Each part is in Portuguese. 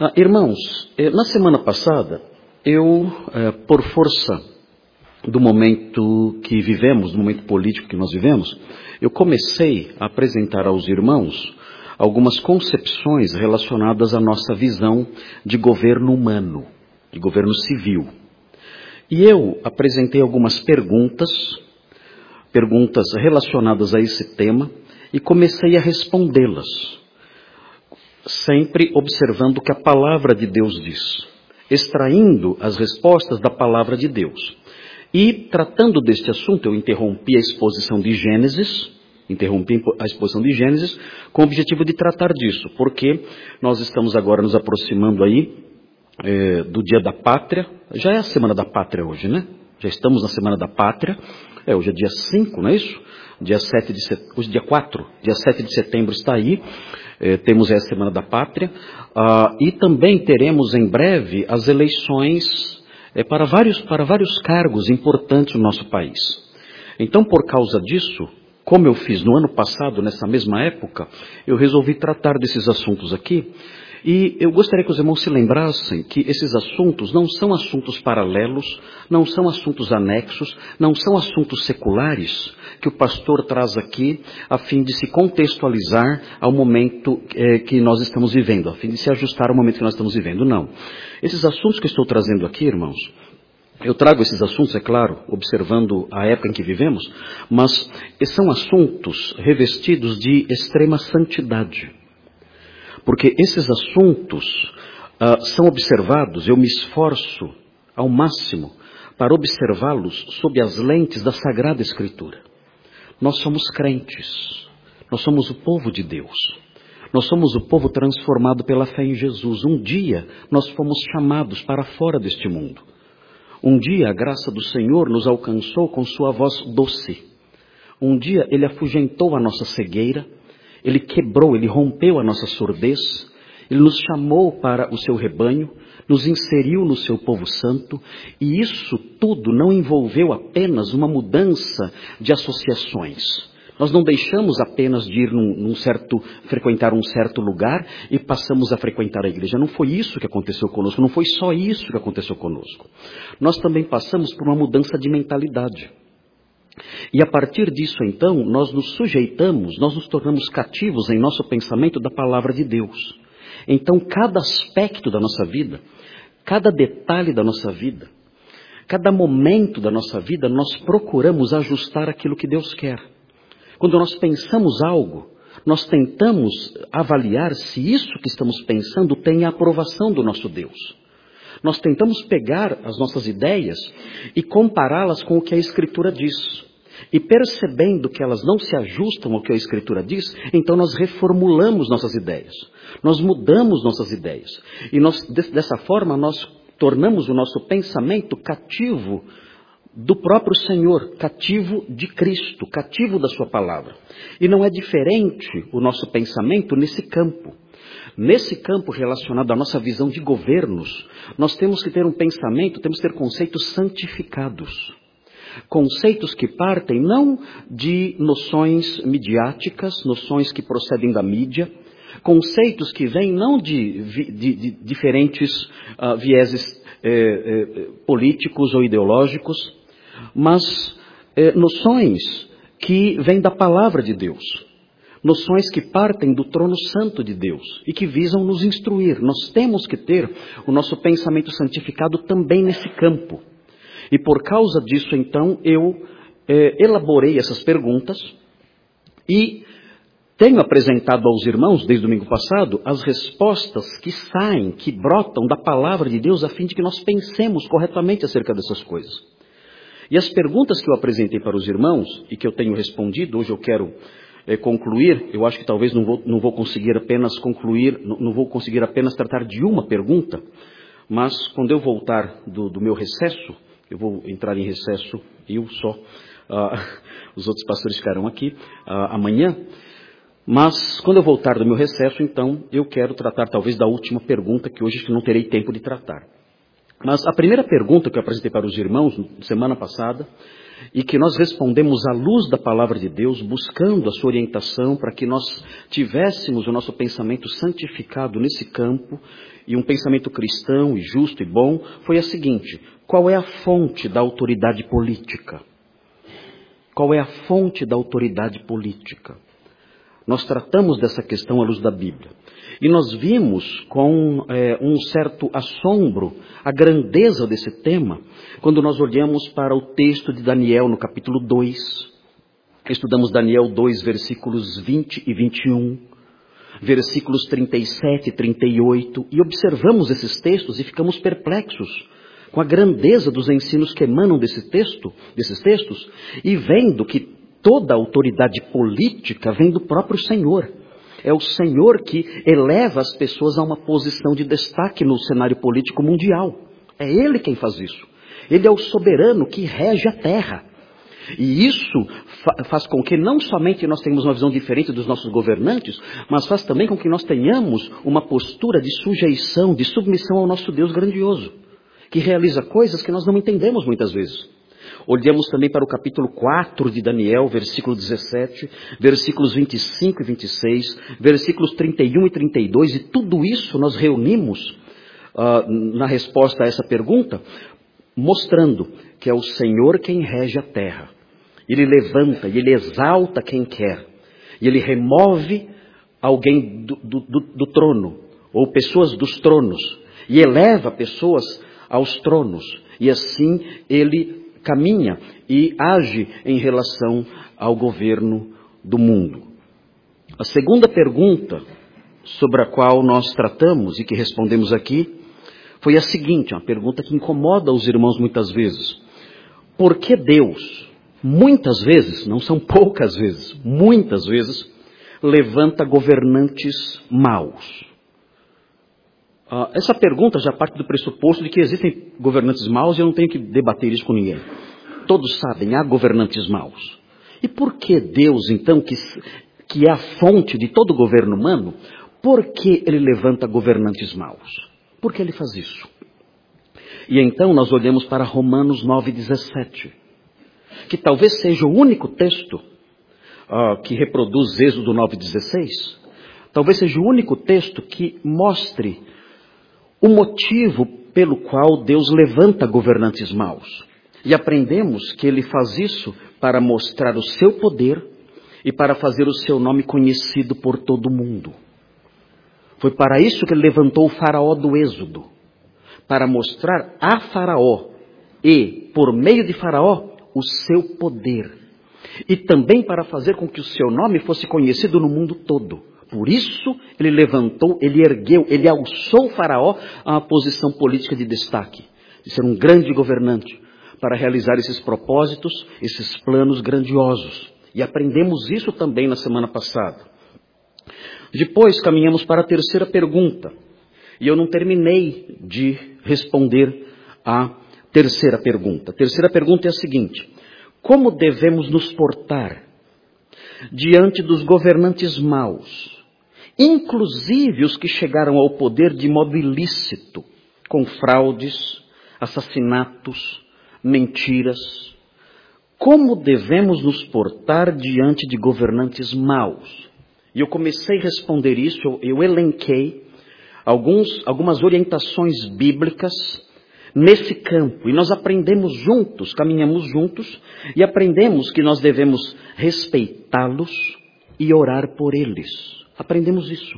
Irmãos, na semana passada, por força do momento que vivemos, do momento político que nós vivemos, eu comecei a apresentar aos irmãos algumas concepções relacionadas à nossa visão de governo humano, de governo civil. E eu apresentei algumas perguntas relacionadas a esse tema, e comecei a respondê-las, sempre observando o que a palavra de Deus diz, extraindo as respostas da palavra de Deus. E, tratando deste assunto, eu interrompi a exposição de Gênesis, com o objetivo de tratar disso, porque nós estamos agora nos aproximando aí do Dia da Pátria. Já é a Semana da Pátria hoje, né? Já estamos na Semana da Pátria. Hoje é dia 5, não é isso? Hoje é dia 4, dia 7 de setembro está aí. Temos a Semana da Pátria. E também teremos em breve as eleições para vários cargos importantes no nosso país. Então, por causa disso, como eu fiz no ano passado, nessa mesma época, eu resolvi tratar desses assuntos aqui. E eu gostaria que os irmãos se lembrassem que esses assuntos não são assuntos paralelos, não são assuntos anexos, não são assuntos seculares que o pastor traz aqui a fim de se contextualizar ao momento que nós estamos vivendo, a fim de se ajustar ao momento que nós estamos vivendo. Não. Esses assuntos que eu estou trazendo aqui, irmãos, eu trago esses assuntos, é claro, observando a época em que vivemos, mas são assuntos revestidos de extrema santidade. Porque esses assuntos são observados, eu me esforço ao máximo para observá-los sob as lentes da Sagrada Escritura. Nós somos crentes, nós somos o povo de Deus, nós somos o povo transformado pela fé em Jesus. Um dia nós fomos chamados para fora deste mundo. Um dia a graça do Senhor nos alcançou com sua voz doce. Um dia Ele afugentou a nossa cegueira. Ele quebrou, Ele rompeu a nossa surdez, Ele nos chamou para o seu rebanho, nos inseriu no seu povo santo, e isso tudo não envolveu apenas uma mudança de associações. Nós não deixamos apenas de ir frequentar um certo lugar e passamos a frequentar a igreja. Não foi isso que aconteceu conosco, não foi só isso que aconteceu conosco. Nós também passamos por uma mudança de mentalidade. E a partir disso, então, nós nos sujeitamos, nós nos tornamos cativos em nosso pensamento da palavra de Deus. Então, cada aspecto da nossa vida, cada detalhe da nossa vida, cada momento da nossa vida, nós procuramos ajustar aquilo que Deus quer. Quando nós pensamos algo, nós tentamos avaliar se isso que estamos pensando tem a aprovação do nosso Deus. Nós tentamos pegar as nossas ideias e compará-las com o que a Escritura diz. E percebendo que elas não se ajustam ao que a Escritura diz, então nós reformulamos nossas ideias. Nós mudamos nossas ideias. E dessa forma nós tornamos o nosso pensamento cativo do próprio Senhor, cativo de Cristo, cativo da sua palavra. E não é diferente o nosso pensamento nesse campo. Nesse campo relacionado à nossa visão de governos, nós temos que ter um pensamento, temos que ter conceitos santificados. Conceitos que partem não de noções midiáticas, noções que procedem da mídia, conceitos que vêm não de diferentes vieses políticos ou ideológicos, mas noções que vêm da palavra de Deus. Noções que partem do trono santo de Deus e que visam nos instruir. Nós temos que ter o nosso pensamento santificado também nesse campo. E por causa disso, então, eu elaborei essas perguntas e tenho apresentado aos irmãos, desde o domingo passado, as respostas que saem, que brotam da palavra de Deus, a fim de que nós pensemos corretamente acerca dessas coisas. E as perguntas que eu apresentei para os irmãos e que eu tenho respondido, hoje eu quero concluir, eu acho que talvez não vou conseguir apenas concluir, não vou conseguir apenas tratar de uma pergunta, mas quando eu voltar do meu recesso, eu vou entrar em recesso, eu só, os outros pastores ficarão aqui amanhã, mas quando eu voltar do meu recesso, então, eu quero tratar talvez da última pergunta, que hoje não terei tempo de tratar. Mas a primeira pergunta que eu apresentei para os irmãos, semana passada, e que nós respondemos à luz da palavra de Deus, buscando a sua orientação para que nós tivéssemos o nosso pensamento santificado nesse campo e um pensamento cristão e justo e bom, foi a seguinte: qual é a fonte da autoridade política? Qual é a fonte da autoridade política? Nós tratamos dessa questão à luz da Bíblia. E nós vimos com um certo assombro a grandeza desse tema, quando nós olhamos para o texto de Daniel no capítulo 2. Estudamos Daniel 2, versículos 20 e 21, versículos 37 e 38, e observamos esses textos e ficamos perplexos com a grandeza dos ensinos que emanam desses textos, e vendo que toda a autoridade política vem do próprio Senhor. É o Senhor que eleva as pessoas a uma posição de destaque no cenário político mundial. É Ele quem faz isso. Ele é o soberano que rege a terra. E isso faz com que não somente nós tenhamos uma visão diferente dos nossos governantes, mas faz também com que nós tenhamos uma postura de sujeição, de submissão ao nosso Deus grandioso, que realiza coisas que nós não entendemos muitas vezes. Olhamos também para o capítulo 4 de Daniel, versículo 17, versículos 25 e 26, versículos 31 e 32, e tudo isso nós reunimos na resposta a essa pergunta, mostrando que é o Senhor quem rege a terra. Ele levanta e Ele exalta quem quer. E Ele remove alguém do trono, ou pessoas dos tronos, e eleva pessoas aos tronos. E assim Ele caminha e age em relação ao governo do mundo. A segunda pergunta sobre a qual nós tratamos e que respondemos aqui foi a seguinte, uma pergunta que incomoda os irmãos muitas vezes. Por que Deus, muitas vezes, não são poucas vezes, muitas vezes, levanta governantes maus? Essa pergunta já parte do pressuposto de que existem governantes maus e eu não tenho que debater isso com ninguém. Todos sabem, há governantes maus. E por que Deus, então, que é a fonte de todo governo humano, por que Ele levanta governantes maus? Por que Ele faz isso? E então nós olhamos para Romanos 9,17, que talvez seja o único texto que reproduz Êxodo 9,16, talvez seja o único texto que mostre o motivo pelo qual Deus levanta governantes maus. E aprendemos que Ele faz isso para mostrar o seu poder e para fazer o seu nome conhecido por todo mundo. Foi para isso que Ele levantou o faraó do Êxodo, para mostrar a faraó e, por meio de faraó, o seu poder. E também para fazer com que o seu nome fosse conhecido no mundo todo. Por isso, Ele levantou, Ele ergueu, Ele alçou o faraó a uma posição política de destaque, de ser um grande governante, para realizar esses propósitos, esses planos grandiosos. E aprendemos isso também na semana passada. Depois caminhamos para a terceira pergunta. E eu não terminei de responder a terceira pergunta. A terceira pergunta é a seguinte: como devemos nos portar diante dos governantes maus, inclusive os que chegaram ao poder de modo ilícito, com fraudes, assassinatos, mentiras? Como devemos nos portar diante de governantes maus? E eu comecei a responder isso, eu elenquei algumas orientações bíblicas nesse campo. E nós aprendemos juntos, caminhamos juntos, e aprendemos que nós devemos respeitá-los e orar por eles. Aprendemos isso.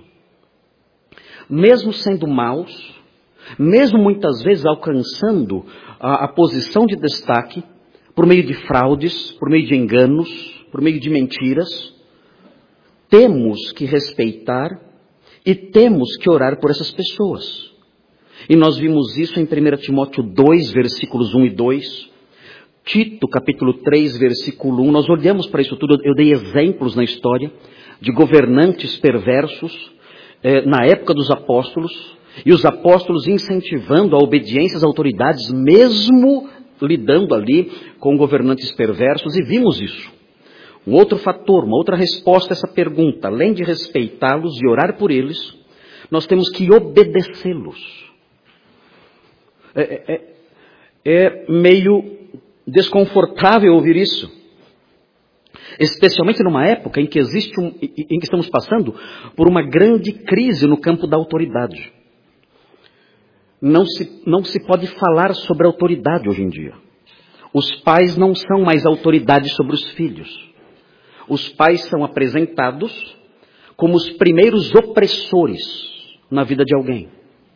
Mesmo sendo maus, mesmo muitas vezes alcançando a posição de destaque, por meio de fraudes, por meio de enganos, por meio de mentiras, temos que respeitar e temos que orar por essas pessoas. E nós vimos isso em 1 Timóteo 2, versículos 1 e 2, Tito, capítulo 3, versículo 1, nós olhamos para isso tudo, eu dei exemplos na história de governantes perversos na época dos apóstolos, e os apóstolos incentivando a obediência às autoridades, mesmo lidando ali com governantes perversos, e vimos isso. Um outro fator, uma outra resposta a essa pergunta, além de respeitá-los e orar por eles, nós temos que obedecê-los. É meio desconfortável ouvir isso. Especialmente numa época em que estamos passando por uma grande crise no campo da autoridade. Não se pode falar sobre autoridade hoje em dia. Os pais não são mais autoridade sobre os filhos. Os pais são apresentados como os primeiros opressores na vida de alguém.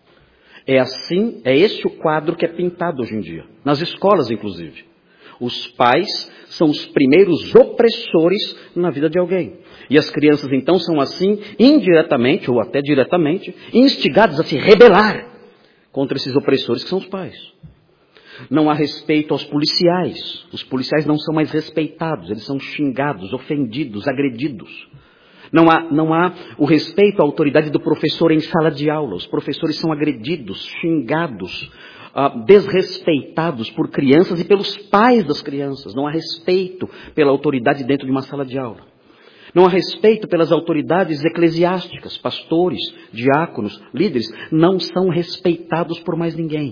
É esse o quadro que é pintado hoje em dia, nas escolas inclusive. Os pais são os primeiros opressores na vida de alguém. E as crianças então são assim, indiretamente ou até diretamente, instigadas a se rebelar contra esses opressores que são os pais. Não há respeito aos policiais. Os policiais não são mais respeitados, eles são xingados, ofendidos, agredidos. Não há o respeito à autoridade do professor em sala de aula. Os professores são agredidos, xingados, desrespeitados por crianças e pelos pais das crianças. Não há respeito pela autoridade dentro de uma sala de aula. Não há respeito pelas autoridades eclesiásticas, pastores, diáconos, líderes. Não são respeitados por mais ninguém.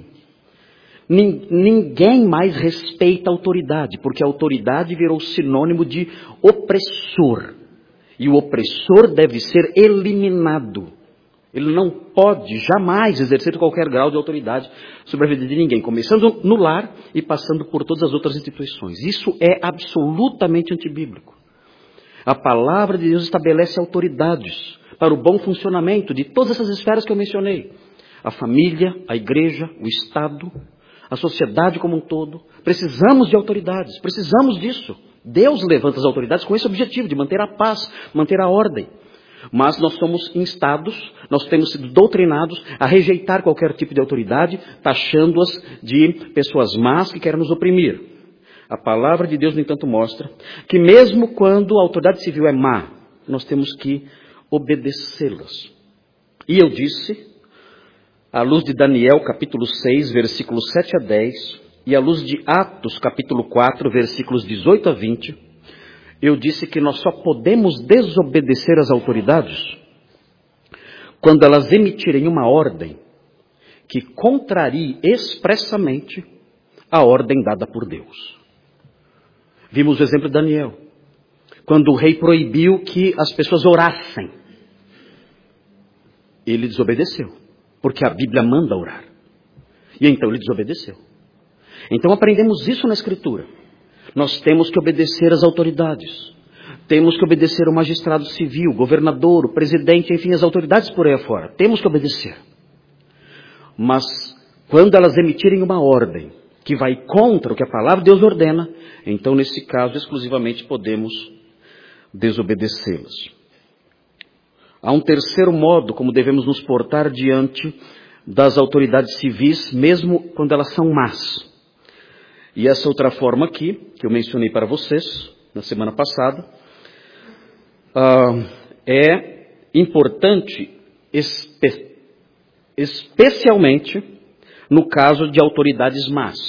Ninguém mais respeita a autoridade, porque a autoridade virou sinônimo de opressor. E o opressor deve ser eliminado. Ele não pode jamais exercer qualquer grau de autoridade sobre a vida de ninguém, começando no lar e passando por todas as outras instituições. Isso é absolutamente antibíblico. A palavra de Deus estabelece autoridades para o bom funcionamento de todas essas esferas que eu mencionei. A família, a igreja, o Estado, a sociedade como um todo. Precisamos de autoridades, precisamos disso. Deus levanta as autoridades com esse objetivo de manter a paz, manter a ordem. Mas nós somos instados, nós temos sido doutrinados a rejeitar qualquer tipo de autoridade, taxando-as de pessoas más que querem nos oprimir. A palavra de Deus, no entanto, mostra que mesmo quando a autoridade civil é má, nós temos que obedecê-las. E eu disse, à luz de Daniel, capítulo 6, versículos 7 a 10, e à luz de Atos, capítulo 4, versículos 18 a 20, eu disse que nós só podemos desobedecer às autoridades quando elas emitirem uma ordem que contrarie expressamente a ordem dada por Deus. Vimos o exemplo de Daniel, quando o rei proibiu que as pessoas orassem. Ele desobedeceu, porque a Bíblia manda orar. E então ele desobedeceu. Então aprendemos isso na Escritura. Nós temos que obedecer às autoridades. Temos que obedecer ao magistrado civil, governador, o presidente, enfim, as autoridades por aí afora. Temos que obedecer. Mas quando elas emitirem uma ordem que vai contra o que a palavra de Deus ordena, então nesse caso exclusivamente podemos desobedecê-las. Há um terceiro modo como devemos nos portar diante das autoridades civis, mesmo quando elas são más. E essa outra forma aqui, que eu mencionei para vocês na semana passada, é importante especialmente no caso de autoridades más.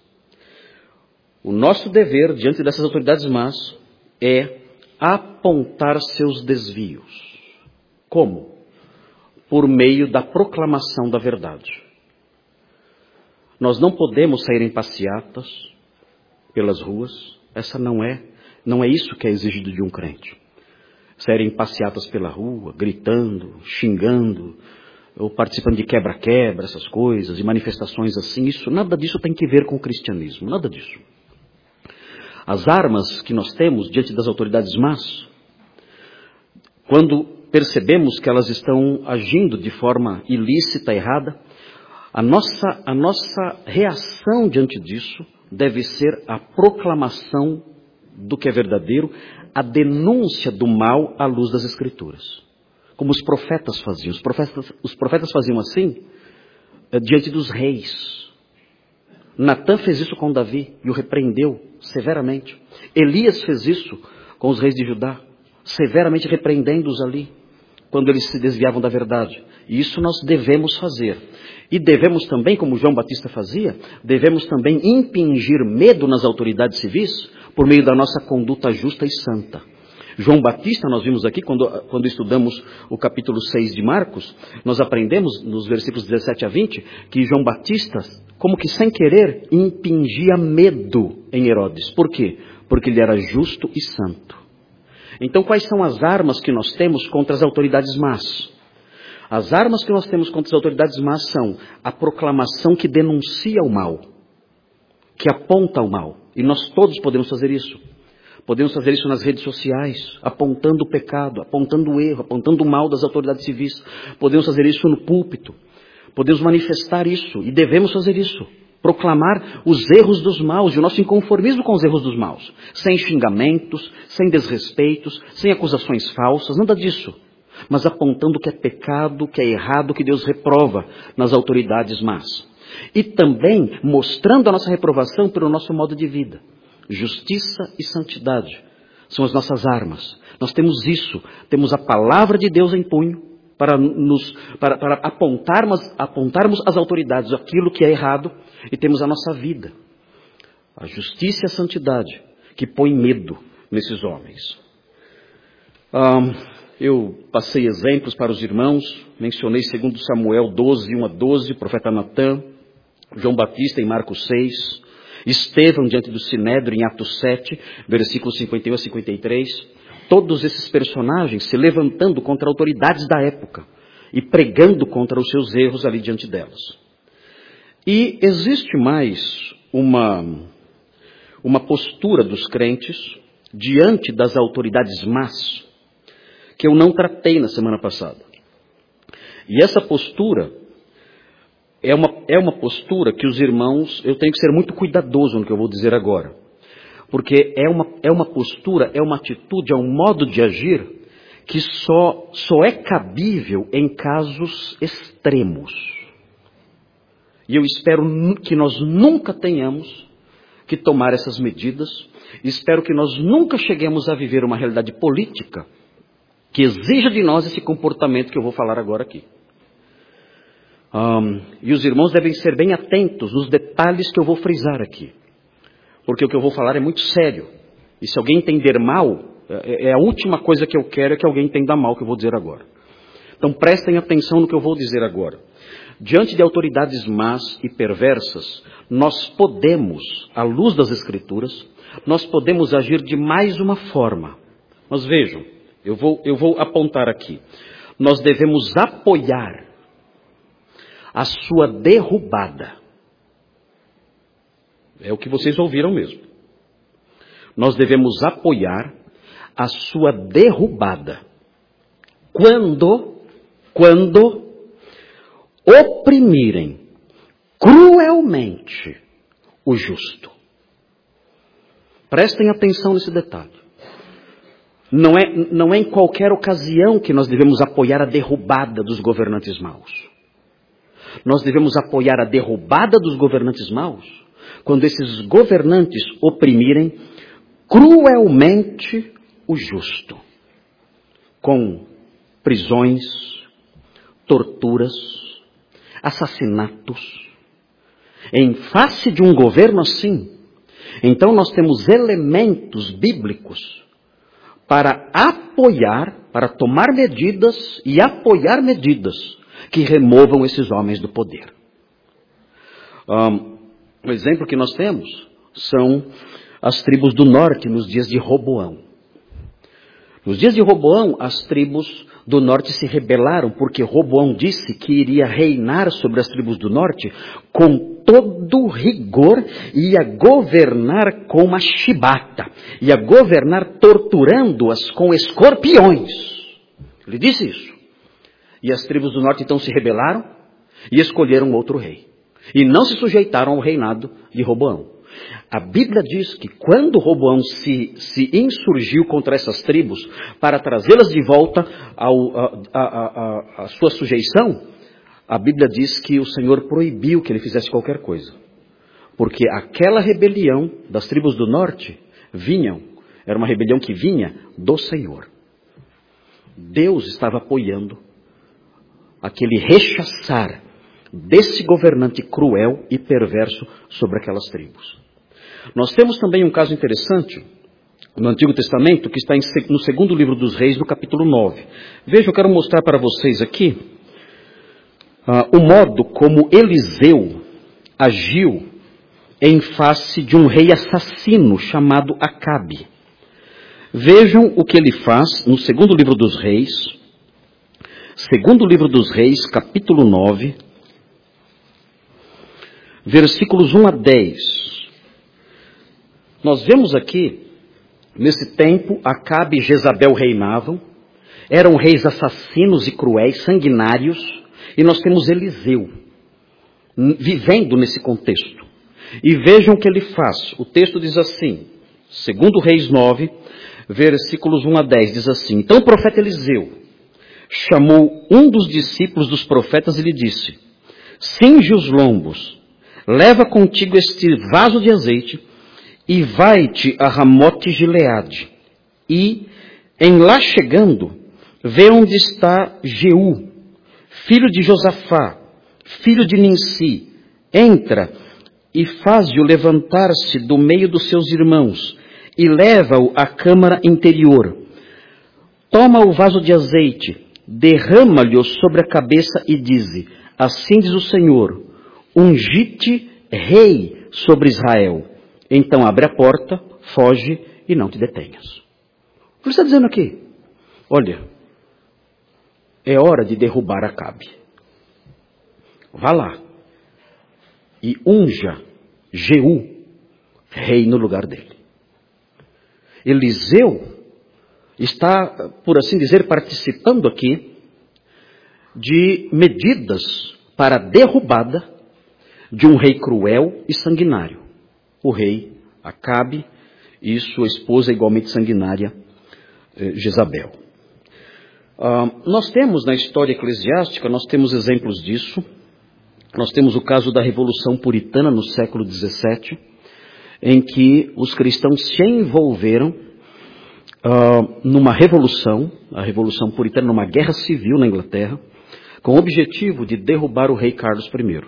O nosso dever diante dessas autoridades más é apontar seus desvios. Como? Por meio da proclamação da verdade. Nós não podemos sair em passeatas pelas ruas. Essa não é isso que é exigido de um crente. Sair em passeatas pela rua, gritando, xingando, ou participando de quebra-quebra, essas coisas, de manifestações assim, nada disso tem que ver com o cristianismo, nada disso. As armas que nós temos diante das autoridades más, quando percebemos que elas estão agindo de forma ilícita, errada, a nossa reação diante disso deve ser a proclamação do que é verdadeiro, a denúncia do mal à luz das Escrituras. Como os profetas faziam. Os profetas faziam assim diante dos reis. Natã fez isso com Davi e o repreendeu severamente. Elias fez isso com os reis de Judá, severamente repreendendo-os ali, quando eles se desviavam da verdade. E isso nós devemos fazer. E devemos também, como João Batista fazia, devemos também impingir medo nas autoridades civis por meio da nossa conduta justa e santa. João Batista, nós vimos aqui, quando estudamos o capítulo 6 de Marcos, nós aprendemos nos versículos 17 a 20, que João Batista, como que sem querer, impingia medo em Herodes. Por quê? Porque ele era justo e santo. Então, quais são as armas que nós temos contra as autoridades más? As armas que nós temos contra as autoridades más são a proclamação que denuncia o mal, que aponta o mal. E nós todos podemos fazer isso. Podemos fazer isso nas redes sociais, apontando o pecado, apontando o erro, apontando o mal das autoridades civis. Podemos fazer isso no púlpito. Podemos manifestar isso e devemos fazer isso. Proclamar os erros dos maus e o nosso inconformismo com os erros dos maus. Sem xingamentos, sem desrespeitos, sem acusações falsas, nada disso. Mas apontando o que é pecado, o que é errado, o que Deus reprova nas autoridades más. E também mostrando a nossa reprovação pelo nosso modo de vida. Justiça e santidade são as nossas armas. Nós temos isso, temos a palavra de Deus em punho para apontarmos às autoridades aquilo que é errado, e temos a nossa vida, a justiça e a santidade, que põe medo nesses homens. Eu passei exemplos para os irmãos, mencionei 2 Samuel 12, 1 a 12, profeta Natã, João Batista em Marcos 6, Estevão diante do Sinédrio em Atos 7, versículos 51 a 53, todos esses personagens se levantando contra autoridades da época e pregando contra os seus erros ali diante delas. E existe mais uma postura dos crentes diante das autoridades más que eu não tratei na semana passada. E essa postura é uma postura que os irmãos, eu tenho que ser muito cuidadoso no que eu vou dizer agora. Porque é uma postura, é uma atitude, é um modo de agir que só é cabível em casos extremos. E eu espero que nós nunca tenhamos que tomar essas medidas. Espero que nós nunca cheguemos a viver uma realidade política que exija de nós esse comportamento que eu vou falar agora aqui. E os irmãos devem ser bem atentos nos detalhes que eu vou frisar aqui. Porque o que eu vou falar é muito sério. E se alguém entender mal, a última coisa que eu quero é que alguém entenda mal o que eu vou dizer agora. Então prestem atenção no que eu vou dizer agora. Diante de autoridades más e perversas, nós podemos, à luz das Escrituras, nós podemos agir de mais uma forma. Mas vejam, eu vou apontar aqui. Nós devemos apoiar a sua derrubada. É o que vocês ouviram mesmo. Nós devemos apoiar a sua derrubada. Quando oprimirem cruelmente o justo. Prestem atenção nesse detalhe. Não é em qualquer ocasião que nós devemos apoiar a derrubada dos governantes maus. Nós devemos apoiar a derrubada dos governantes maus quando esses governantes oprimirem cruelmente o justo, com prisões, torturas, assassinatos. Em face de um governo assim, então nós temos elementos bíblicos para apoiar, para tomar medidas e apoiar medidas que removam esses homens do poder. Um exemplo que nós temos são as tribos do norte nos dias de Roboão. Nos dias de Roboão, as tribos do norte se rebelaram porque Roboão disse que iria reinar sobre as tribos do norte com todo rigor e ia governar com uma chibata, ia governar torturando-as com escorpiões. Ele disse isso. E as tribos do norte então se rebelaram e escolheram outro rei. E não se sujeitaram ao reinado de Roboão. A Bíblia diz que quando Roboão se insurgiu contra essas tribos para trazê-las de volta à sua sujeição, a Bíblia diz que o Senhor proibiu que ele fizesse qualquer coisa. Porque aquela rebelião das tribos do norte era uma rebelião que vinha do Senhor. Deus estava apoiando aquele rechaçar desse governante cruel e perverso sobre aquelas tribos. Nós temos também um caso interessante no Antigo Testamento, que está no segundo livro dos Reis, no capítulo 9. Veja, eu quero mostrar para vocês aqui o modo como Eliseu agiu em face de um rei assassino chamado Acabe. Vejam o que ele faz no segundo livro dos Reis, capítulo 9, versículos 1 a 10. Nós vemos aqui, nesse tempo, Acabe e Jezabel reinavam, eram reis assassinos e cruéis, sanguinários, e nós temos Eliseu vivendo nesse contexto. E vejam o que ele faz. O texto diz assim, segundo Reis 9, versículos 1 a 10, diz assim: Então o profeta Eliseu chamou um dos discípulos dos profetas e lhe disse: Cinge os lombos, leva contigo este vaso de azeite e vai-te a Ramote Gileade. E, em lá chegando, vê onde está Jeú, filho de Josafá, filho de Ninsi. Entra e faz-o levantar-se do meio dos seus irmãos e leva-o à câmara interior. Toma o vaso de azeite, derrama-lhe-o sobre a cabeça e dize: Assim diz o Senhor, ungi-te rei sobre Israel. Então abre a porta, foge e não te detenhas. O que ele está dizendo aqui? Olha, é hora de derrubar Acabe. Vá lá e unja Jeú, rei no lugar dele. Eliseu está, por assim dizer, participando aqui de medidas para a derrubada de um rei cruel e sanguinário. O rei Acabe e sua esposa igualmente sanguinária, Jezabel. Nós temos na história eclesiástica, nós temos exemplos disso. Nós temos o caso da Revolução Puritana no século XVII, em que os cristãos se envolveram numa revolução, a Revolução Puritana, numa guerra civil na Inglaterra, com o objetivo de derrubar o rei Carlos I.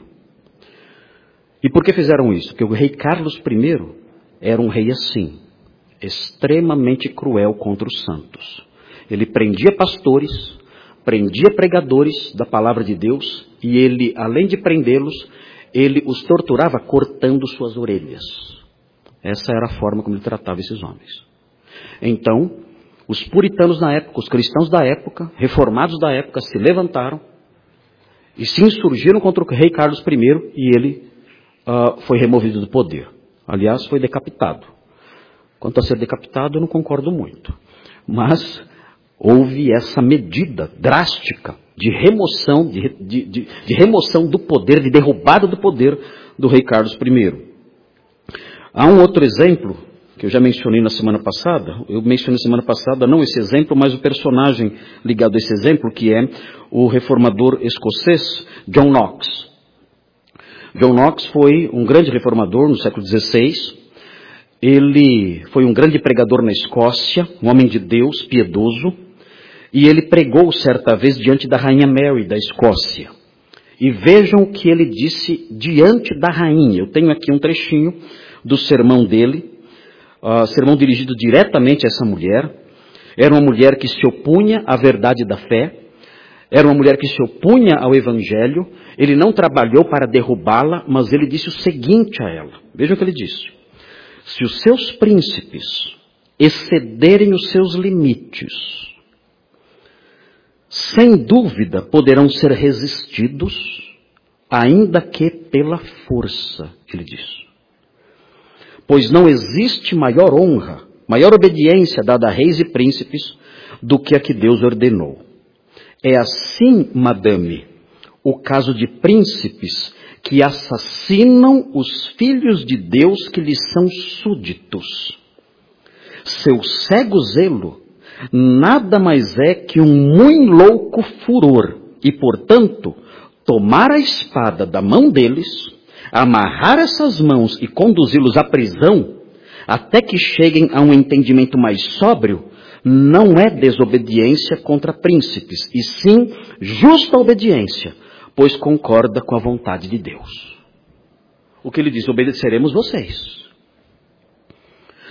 E por que fizeram isso? Porque o rei Carlos I era um rei assim, extremamente cruel contra os santos. Ele prendia pastores, prendia pregadores da palavra de Deus, e ele, além de prendê-los, ele os torturava cortando suas orelhas. Essa era a forma como ele tratava esses homens. Então, os puritanos na época, os cristãos da época, reformados da época, se levantaram e se insurgiram contra o rei Carlos I, e ele foi removido do poder. Aliás, foi decapitado. Quanto a ser decapitado, eu não concordo muito. Mas houve essa medida drástica de remoção, de remoção do poder, de derrubada do poder do rei Carlos I. Há um outro exemplo que eu já mencionei na semana passada. Eu mencionei na semana passada não esse exemplo, mas o personagem ligado a esse exemplo, que é o reformador escocês John Knox. John Knox foi um grande reformador no século XVI. Ele foi um grande pregador na Escócia, um homem de Deus, piedoso. E ele pregou certa vez diante da rainha Mary da Escócia. E vejam o que ele disse diante da rainha. Eu tenho aqui um trechinho do sermão dele, sermão dirigido diretamente a essa mulher. Era uma mulher que se opunha à verdade da fé, era uma mulher que se opunha ao evangelho. Ele não trabalhou para derrubá-la, mas ele disse o seguinte a ela. Vejam o que ele disse: se os seus príncipes excederem os seus limites, sem dúvida poderão ser resistidos, ainda que pela força, ele diz. Pois não existe maior honra, maior obediência dada a reis e príncipes do que a que Deus ordenou. É assim, madame, o caso de príncipes que assassinam os filhos de Deus que lhes são súditos. Seu cego zelo nada mais é que um muito louco furor, e, portanto, tomar a espada da mão deles, amarrar essas mãos e conduzi-los à prisão, até que cheguem a um entendimento mais sóbrio, não é desobediência contra príncipes, e sim justa obediência, pois concorda com a vontade de Deus. O que ele diz: obedeceremos vocês.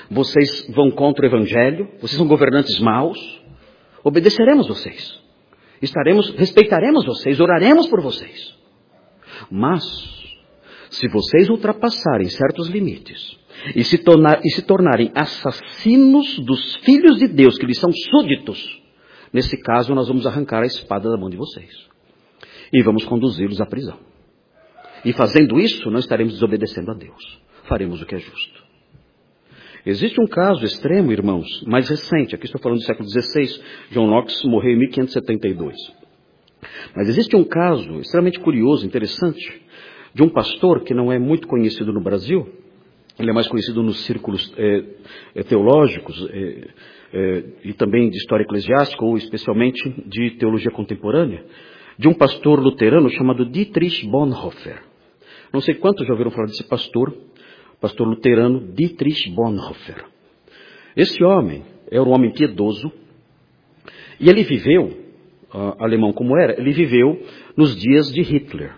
vocês vão contra o Evangelho, vocês são governantes maus, obedeceremos vocês. Respeitaremos vocês, oraremos por vocês. Mas, se vocês ultrapassarem certos limites e se tornarem assassinos dos filhos de Deus, que lhes são súditos, nesse caso nós vamos arrancar a espada da mão de vocês e vamos conduzi-los à prisão. E fazendo isso, não estaremos desobedecendo a Deus. Faremos o que é justo. Existe um caso extremo, irmãos, mais recente. Aqui estou falando do século XVI. John Knox morreu em 1572. Mas existe um caso extremamente curioso, interessante, de um pastor que não é muito conhecido no Brasil. Ele é mais conhecido nos círculos teológicos e também de história eclesiástica, ou especialmente de teologia contemporânea, de um pastor luterano chamado Dietrich Bonhoeffer. Não sei quantos já ouviram falar desse pastor luterano Dietrich Bonhoeffer. Esse homem era um homem piedoso e ele viveu, alemão como era, ele viveu nos dias de Hitler.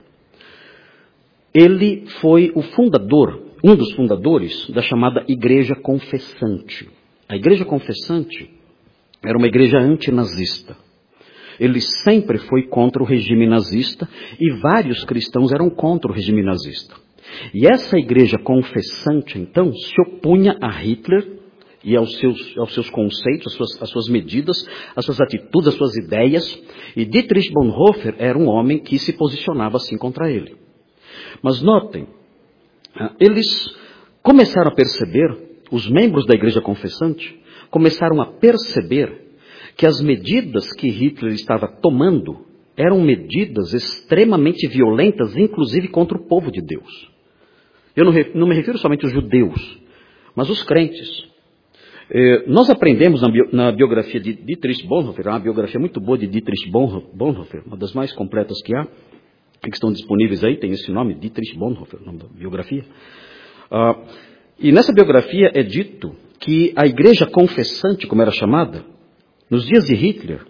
Ele foi um dos fundadores da chamada Igreja Confessante. A Igreja Confessante era uma igreja antinazista. Ele sempre foi contra o regime nazista e vários cristãos eram contra o regime nazista. E essa igreja confessante, então, se opunha a Hitler e aos seus conceitos, às suas medidas, às suas atitudes, às suas ideias. E Dietrich Bonhoeffer era um homem que se posicionava assim contra ele. Mas notem, eles começaram a perceber, os membros da igreja confessante, começaram a perceber que as medidas que Hitler estava tomando eram medidas extremamente violentas, inclusive contra o povo de Deus. Eu não me refiro somente aos judeus, mas os crentes. Nós aprendemos na biografia de Dietrich Bonhoeffer, uma biografia muito boa de Dietrich Bonhoeffer, uma das mais completas que há, que estão disponíveis aí, tem esse nome, Dietrich Bonhoeffer, o nome da biografia. E nessa biografia é dito que a igreja confessante, como era chamada, nos dias de Hitler,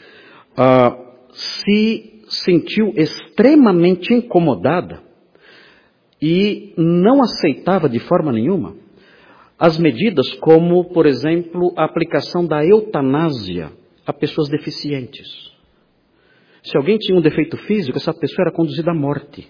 se sentiu extremamente incomodada e não aceitava de forma nenhuma as medidas como, por exemplo, a aplicação da eutanásia a pessoas deficientes. Se alguém tinha um defeito físico, essa pessoa era conduzida à morte.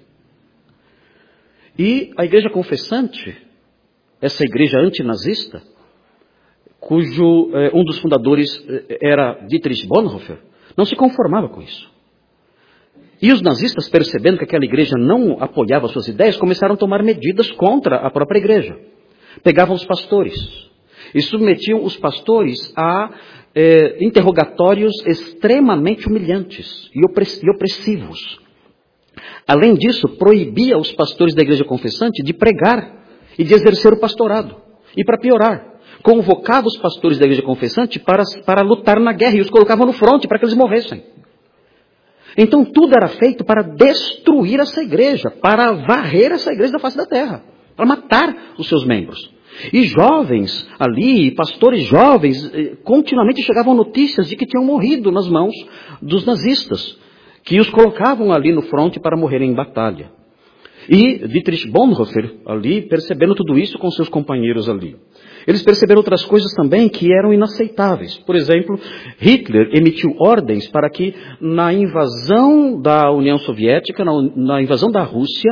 E a igreja confessante, essa igreja antinazista, cujo um dos fundadores era Dietrich Bonhoeffer, não se conformava com isso. E os nazistas, percebendo que aquela igreja não apoiava suas ideias, começaram a tomar medidas contra a própria igreja. Pegavam os pastores e submetiam os pastores a interrogatórios extremamente humilhantes e opressivos. Além disso, proibia os pastores da igreja confessante de pregar e de exercer o pastorado. E para piorar, convocava os pastores da igreja confessante para lutar na guerra e os colocavam no fronte para que eles morressem. Então tudo era feito para destruir essa igreja, para varrer essa igreja da face da terra, para matar os seus membros. E jovens ali, pastores jovens, continuamente chegavam notícias de que tinham morrido nas mãos dos nazistas, que os colocavam ali no fronte para morrerem em batalha. E Dietrich Bonhoeffer ali, percebendo tudo isso com seus companheiros ali. Eles perceberam outras coisas também que eram inaceitáveis. Por exemplo, Hitler emitiu ordens para que na invasão da União Soviética, na invasão da Rússia,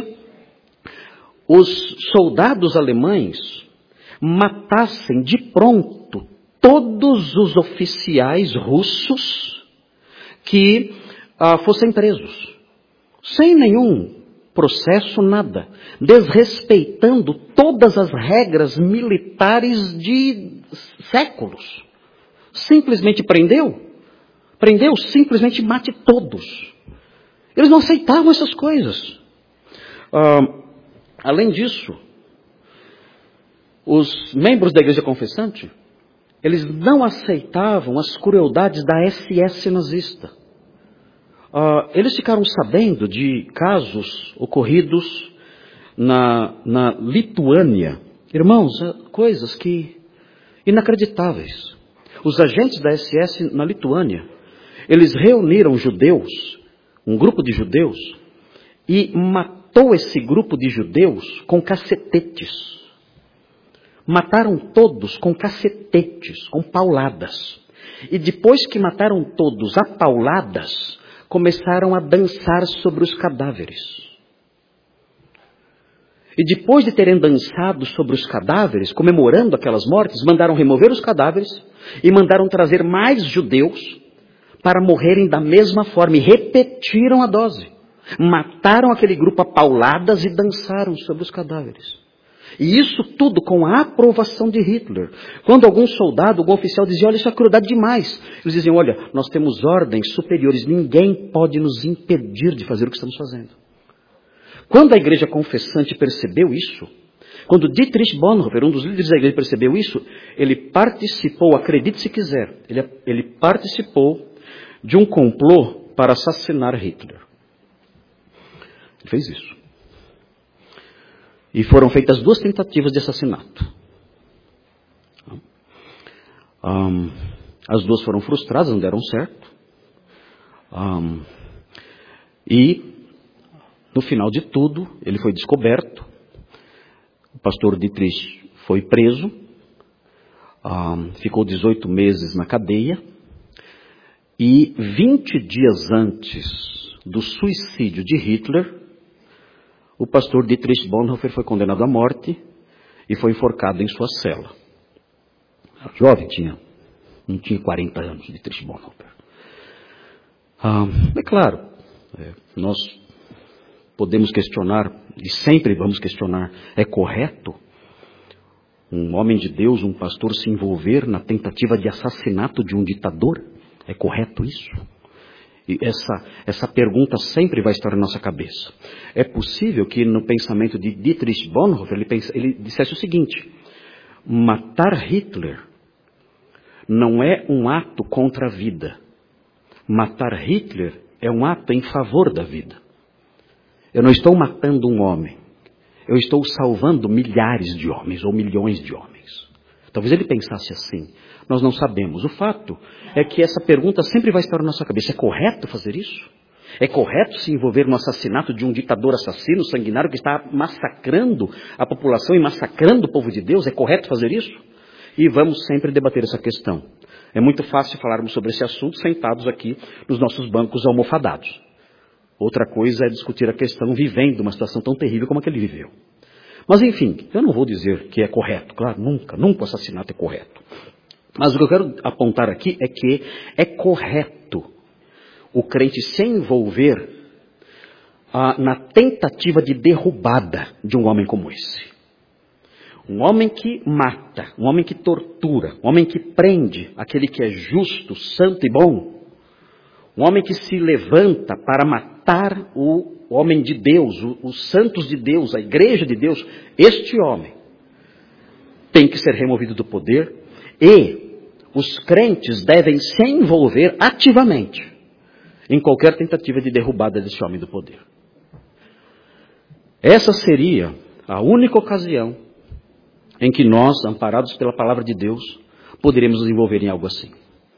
os soldados alemães matassem de pronto todos os oficiais russos que fossem presos, sem nenhum processo, nada, desrespeitando todas as regras militares de séculos. Simplesmente prendeu, simplesmente mate todos. Eles não aceitavam essas coisas. Além disso, os membros da igreja confessante, eles não aceitavam as crueldades da SS nazista. Eles ficaram sabendo de casos ocorridos na Lituânia. Irmãos, coisas que inacreditáveis. Os agentes da SS na Lituânia, eles reuniram judeus, um grupo de judeus, e matou esse grupo de judeus com cacetetes. Mataram todos com cacetetes, com pauladas. E depois que mataram todos a pauladas, começaram a dançar sobre os cadáveres. E depois de terem dançado sobre os cadáveres, comemorando aquelas mortes, mandaram remover os cadáveres e mandaram trazer mais judeus para morrerem da mesma forma. E repetiram a dose. Mataram aquele grupo a pauladas e dançaram sobre os cadáveres. E isso tudo com a aprovação de Hitler. Quando algum soldado, algum oficial dizia, olha, isso é crueldade demais. Eles diziam, olha, nós temos ordens superiores, ninguém pode nos impedir de fazer o que estamos fazendo. Quando a igreja confessante percebeu isso, quando Dietrich Bonhoeffer, um dos líderes da igreja, percebeu isso, ele participou, acredite se quiser, ele participou de um complô para assassinar Hitler. Ele fez isso. E foram feitas 2 tentativas de assassinato. As 2 foram frustradas, não deram certo. E, no final de tudo, ele foi descoberto. O pastor Dietrich foi preso. Ficou 18 meses na cadeia. E 20 dias antes do suicídio de Hitler, o pastor Dietrich Bonhoeffer foi condenado à morte e foi enforcado em sua cela. Jovem, não tinha 40 anos, Dietrich Bonhoeffer. É claro, nós podemos questionar, e sempre vamos questionar, é correto um homem de Deus, um pastor, se envolver na tentativa de assassinato de um ditador? É correto isso? E essa pergunta sempre vai estar na nossa cabeça. É possível que no pensamento de Dietrich Bonhoeffer ele dissesse o seguinte: matar Hitler não é um ato contra a vida. Matar Hitler é um ato em favor da vida. Eu não estou matando um homem. Eu estou salvando milhares de homens ou milhões de homens. Talvez ele pensasse assim. Nós não sabemos. O fato é que essa pergunta sempre vai estar na nossa cabeça. É correto fazer isso? É correto se envolver no assassinato de um ditador assassino, sanguinário, que está massacrando a população e massacrando o povo de Deus? É correto fazer isso? E vamos sempre debater essa questão. É muito fácil falarmos sobre esse assunto sentados aqui nos nossos bancos almofadados. Outra coisa é discutir a questão vivendo uma situação tão terrível como a que ele viveu. Mas enfim, eu não vou dizer que é correto. Claro, nunca o assassinato é correto. Mas o que eu quero apontar aqui é que é correto o crente se envolver na tentativa de derrubada de um homem como esse. Um homem que mata, um homem que tortura, um homem que prende aquele que é justo, santo e bom. Um homem que se levanta para matar o homem de Deus, os santos de Deus, a igreja de Deus. Este homem tem que ser removido do poder e os crentes devem se envolver ativamente em qualquer tentativa de derrubada desse homem do poder. Essa seria a única ocasião em que nós, amparados pela palavra de Deus, poderíamos nos envolver em algo assim.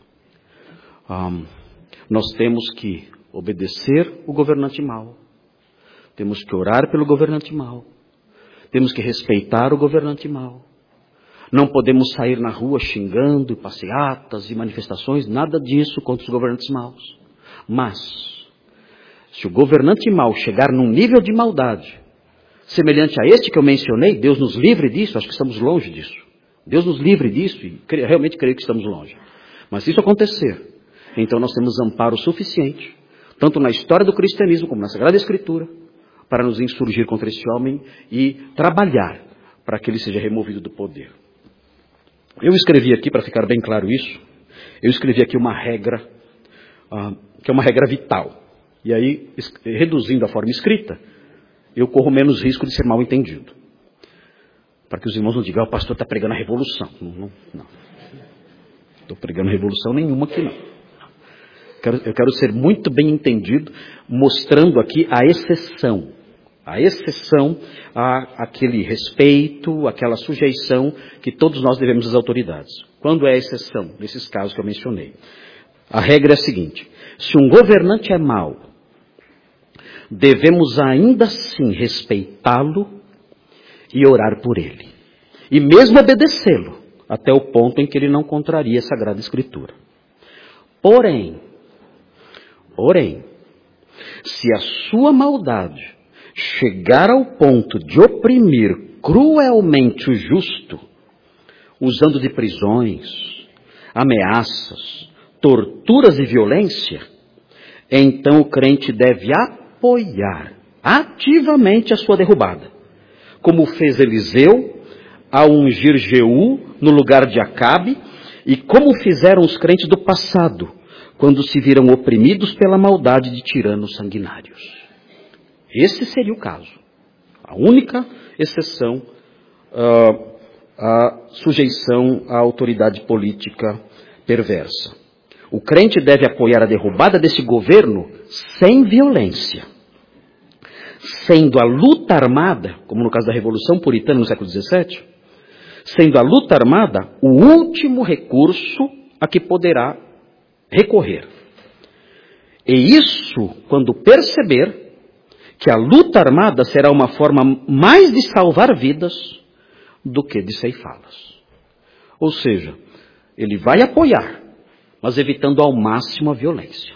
Nós temos que obedecer o governante mau. Temos que orar pelo governante mau. Temos que respeitar o governante mau. Não podemos sair na rua xingando, passeatas e manifestações, nada disso contra os governantes maus. Mas, se o governante mau chegar num nível de maldade, semelhante a este que eu mencionei, Deus nos livre disso, acho que estamos longe disso. Deus nos livre disso e realmente creio que estamos longe. Mas se isso acontecer, então nós temos amparo suficiente, tanto na história do cristianismo como na Sagrada Escritura, para nos insurgir contra esse homem e trabalhar para que ele seja removido do poder. Eu escrevi aqui, para ficar bem claro isso, eu escrevi aqui uma regra, que é uma regra vital. E aí, reduzindo a forma escrita, eu corro menos risco de ser mal entendido. Para que os irmãos não digam, o pastor está pregando a revolução. Não. Estou pregando revolução nenhuma aqui não. Eu quero ser muito bem entendido, mostrando aqui a exceção. A exceção àquele respeito, àquela sujeição que todos nós devemos às autoridades. Quando é a exceção? Nesses casos que eu mencionei. A regra é a seguinte: se um governante é mau, devemos ainda assim respeitá-lo e orar por ele. e mesmo obedecê-lo, até o ponto em que ele não contraria a Sagrada Escritura. Porém, se a sua maldade chegar ao ponto de oprimir cruelmente o justo, usando de prisões, ameaças, torturas e violência, então o crente deve apoiar ativamente a sua derrubada, como fez Eliseu ao ungir Jeú no lugar de Acabe, e como fizeram os crentes do passado, quando se viram oprimidos pela maldade de tiranos sanguinários. Esse seria o caso. A única exceção, a sujeição à autoridade política perversa. O crente deve apoiar a derrubada desse governo sem violência, sendo a luta armada, como no caso da Revolução Puritana no século XVII, sendo a luta armada o último recurso a que poderá recorrer. E isso quando perceber que a luta armada será uma forma mais de salvar vidas do que de ceifá-las. Ou seja, ele vai apoiar, mas evitando ao máximo a violência.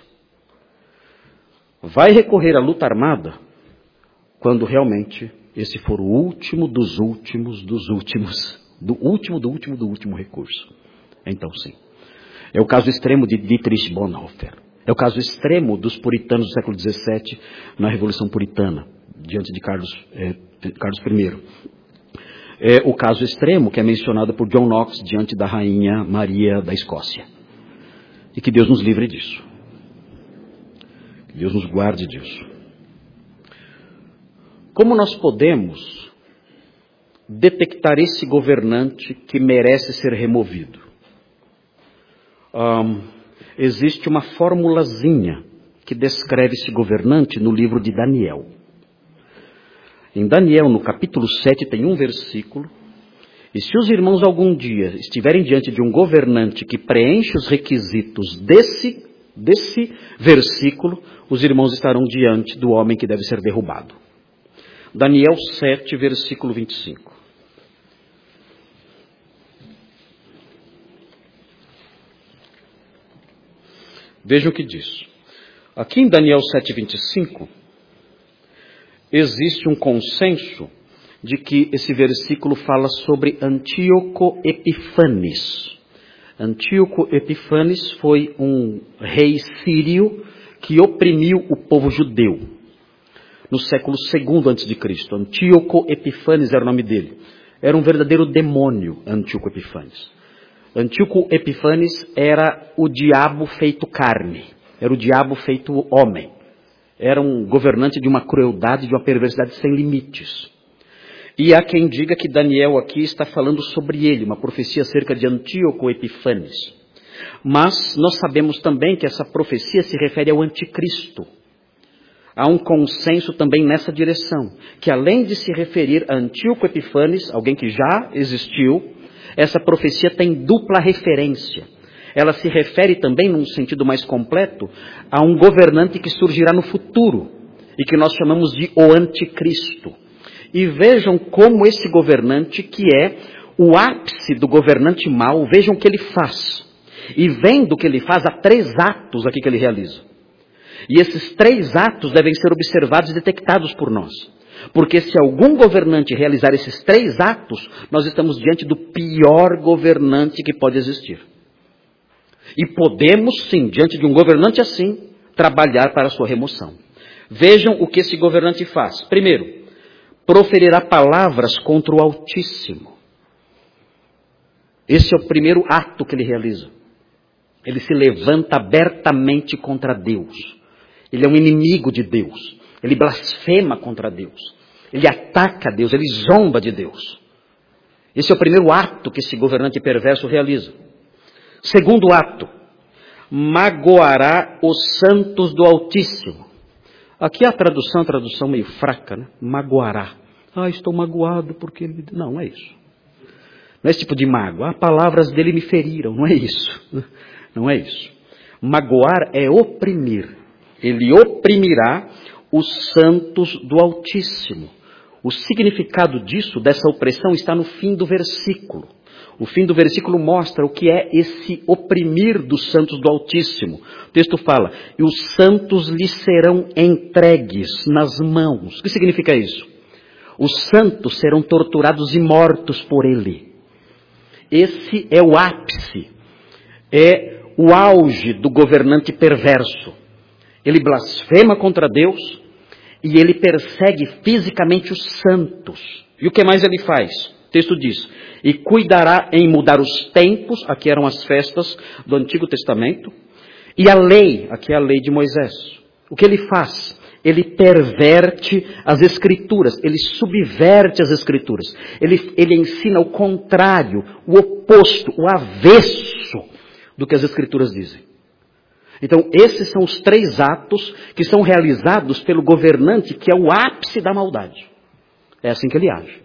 Vai recorrer à luta armada quando realmente esse for o último dos últimos dos últimos, do último recurso. Então sim. É o caso extremo de Dietrich Bonhoeffer. É o caso extremo dos puritanos do século XVII na Revolução Puritana, diante de Carlos I. É o caso extremo que é mencionado por John Knox diante da Rainha Maria da Escócia. E que Deus nos livre disso. Que Deus nos guarde disso. Como nós podemos detectar esse governante que merece ser removido? Existe uma formulazinha que descreve esse governante no livro de Daniel. Em Daniel, no capítulo 7, tem um versículo. E se os irmãos algum dia estiverem diante de um governante que preenche os requisitos desse versículo, os irmãos estarão diante do homem que deve ser derrubado. Daniel 7, versículo 25. Vejam o que diz. Aqui em Daniel 7, 25, existe um consenso de que esse versículo fala sobre Antíoco Epifanes. Antíoco Epifanes foi um rei sírio que oprimiu o povo judeu no século II a.C. Antíoco Epifanes era o nome dele. Era um verdadeiro demônio, Antíoco Epifanes. Antíoco Epifanes era o diabo feito carne, era o diabo feito homem. Era um governante de uma crueldade, de uma perversidade sem limites. E há quem diga que Daniel aqui está falando sobre ele, uma profecia acerca de Antíoco Epifanes. Mas nós sabemos também que essa profecia se refere ao anticristo. Há um consenso também nessa direção, que além de se referir a Antíoco Epifanes, alguém que já existiu, essa profecia tem dupla referência. Ela se refere também, num sentido mais completo, a um governante que surgirá no futuro, e que nós chamamos de o anticristo. E vejam como esse governante, que é o ápice do governante mau, vejam o que ele faz. E vendo o que ele faz, há 3 atos aqui que ele realiza. E esses 3 atos devem ser observados e detectados por nós. Porque se algum governante realizar esses 3 atos, nós estamos diante do pior governante que pode existir. E podemos, sim, diante de um governante assim, trabalhar para a sua remoção. Vejam o que esse governante faz. Primeiro, proferirá palavras contra o Altíssimo. Esse é o primeiro ato que ele realiza. Ele se levanta abertamente contra Deus. Ele é um inimigo de Deus. Ele blasfema contra Deus. Ele ataca Deus, ele zomba de Deus. Esse é o primeiro ato que esse governante perverso realiza. Segundo ato, magoará os santos do Altíssimo. Aqui a tradução meio fraca, né? Magoará. Estou magoado porque ele... Não é isso. Não é esse tipo de mágoa. Palavras dele me feriram. Não é isso. Não é isso. Magoar é oprimir. Ele oprimirá os santos do Altíssimo. O significado disso, dessa opressão, está no fim do versículo. O fim do versículo mostra o que é esse oprimir dos santos do Altíssimo. O texto fala, e os santos lhes serão entregues nas mãos. O que significa isso? Os santos serão torturados e mortos por ele. Esse é o ápice, é o auge do governante perverso. Ele blasfema contra Deus e ele persegue fisicamente os santos. E o que mais ele faz? O texto diz, e cuidará em mudar os tempos, aqui eram as festas do Antigo Testamento, e a lei, aqui é a lei de Moisés. O que ele faz? Ele perverte as Escrituras, ele subverte as Escrituras, ele ensina o contrário, o oposto, o avesso do que as Escrituras dizem. Então, esses são os 3 atos que são realizados pelo governante, que é o ápice da maldade. É assim que ele age.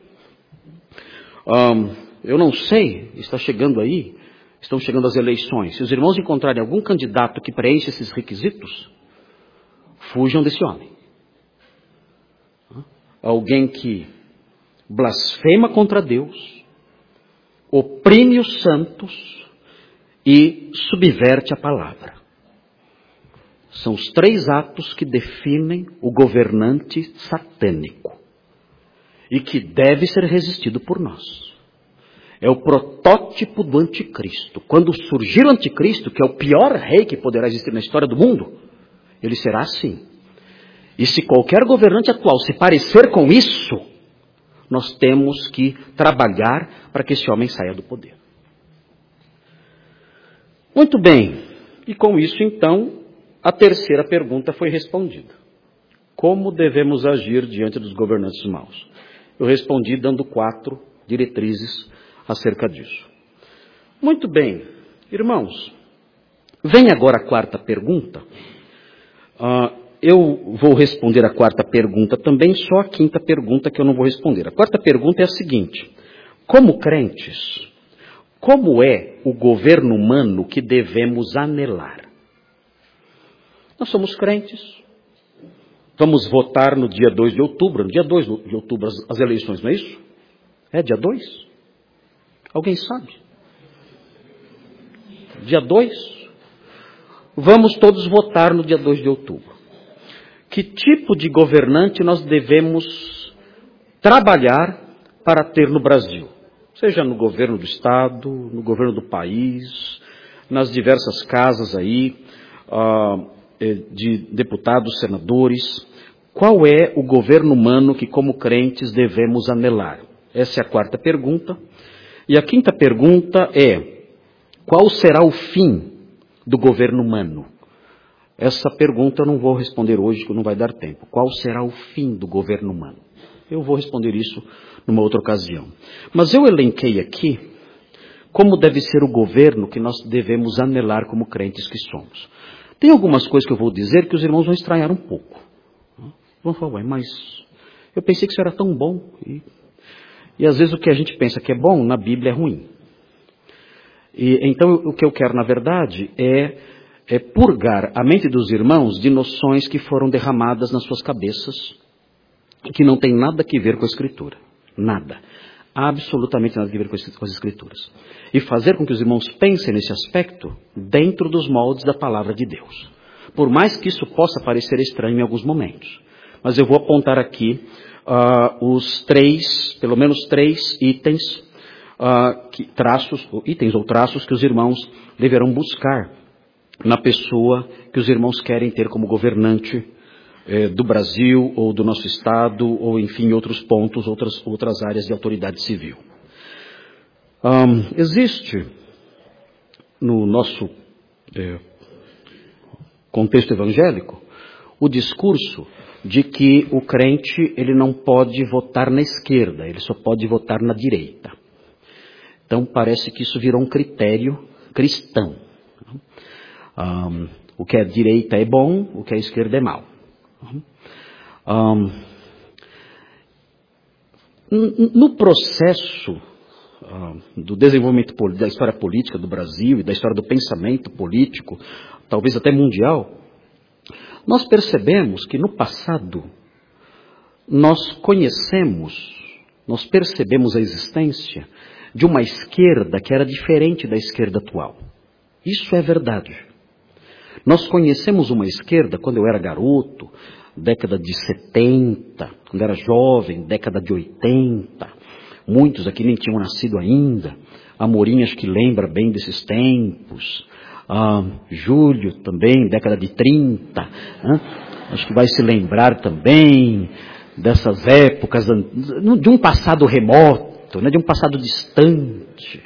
Eu não sei, está chegando aí, estão chegando as eleições. Se os irmãos encontrarem algum candidato que preenche esses requisitos, fujam desse homem. Alguém que blasfema contra Deus, oprime os santos e subverte a palavra. São os 3 atos que definem o governante satânico e que deve ser resistido por nós. É o protótipo do anticristo. Quando surgir o anticristo, que é o pior rei que poderá existir na história do mundo, ele será assim. E se qualquer governante atual se parecer com isso, nós temos que trabalhar para que esse homem saia do poder. Muito bem. E com isso, então, a terceira pergunta foi respondida. Como devemos agir diante dos governantes maus? Eu respondi dando 4 diretrizes acerca disso. Muito bem, irmãos, vem agora a 4ª pergunta. Eu vou responder a 4ª pergunta também, só a 5ª pergunta que eu não vou responder. A 4ª pergunta é a seguinte: como crentes, como é o governo humano que devemos anelar? Nós somos crentes, vamos votar no dia 2 de outubro, no dia 2 de outubro as eleições, não é isso? É dia 2? Alguém sabe? Dia 2? Vamos todos votar no dia 2 de outubro. Que tipo de governante nós devemos trabalhar para ter no Brasil? Seja no governo do Estado, no governo do país, nas diversas casas aí, de deputados, senadores. Qual é o governo humano que como crentes devemos anelar? Essa é a 4ª pergunta. E a 5ª pergunta é, qual será o fim do governo humano? Essa pergunta eu não vou responder hoje, que não vai dar tempo. Qual será o fim do governo humano? Eu vou responder isso numa outra ocasião. Mas eu elenquei aqui como deve ser o governo que nós devemos anelar como crentes que somos. Tem algumas coisas que eu vou dizer que os irmãos vão estranhar um pouco. Vão falar, ué, mas eu pensei que isso era tão bom. E às vezes o que a gente pensa que é bom, na Bíblia é ruim. Então o que eu quero, na verdade, é purgar a mente dos irmãos de noções que foram derramadas nas suas cabeças e que não tem nada a ver com a Escritura. Nada. Absolutamente nada a ver com as Escrituras. E fazer com que os irmãos pensem nesse aspecto dentro dos moldes da palavra de Deus. Por mais que isso possa parecer estranho em alguns momentos. Mas eu vou apontar aqui pelo menos 3 itens, itens ou traços que os irmãos deverão buscar na pessoa que os irmãos querem ter como governante do Brasil ou do nosso estado ou enfim outros pontos, outras áreas de autoridade civil. Existe no nosso contexto evangélico o discurso de que o crente ele não pode votar na esquerda, ele só pode votar na direita. Então parece que isso virou um critério cristão. O que é direita é bom, o que é esquerda é mal. No processo do desenvolvimento da história política do Brasil e da história do pensamento político, talvez até mundial, nós percebemos que no passado nós percebemos a existência de uma esquerda que era diferente da esquerda atual. Isso é verdade. Nós conhecemos uma esquerda quando eu era garoto, década de 70, quando era jovem, década de 80. Muitos aqui nem tinham nascido ainda. Amorim acho que lembra bem desses tempos. Júlio também, década de 30. Acho que vai se lembrar também dessas épocas, de um passado remoto, de um passado distante.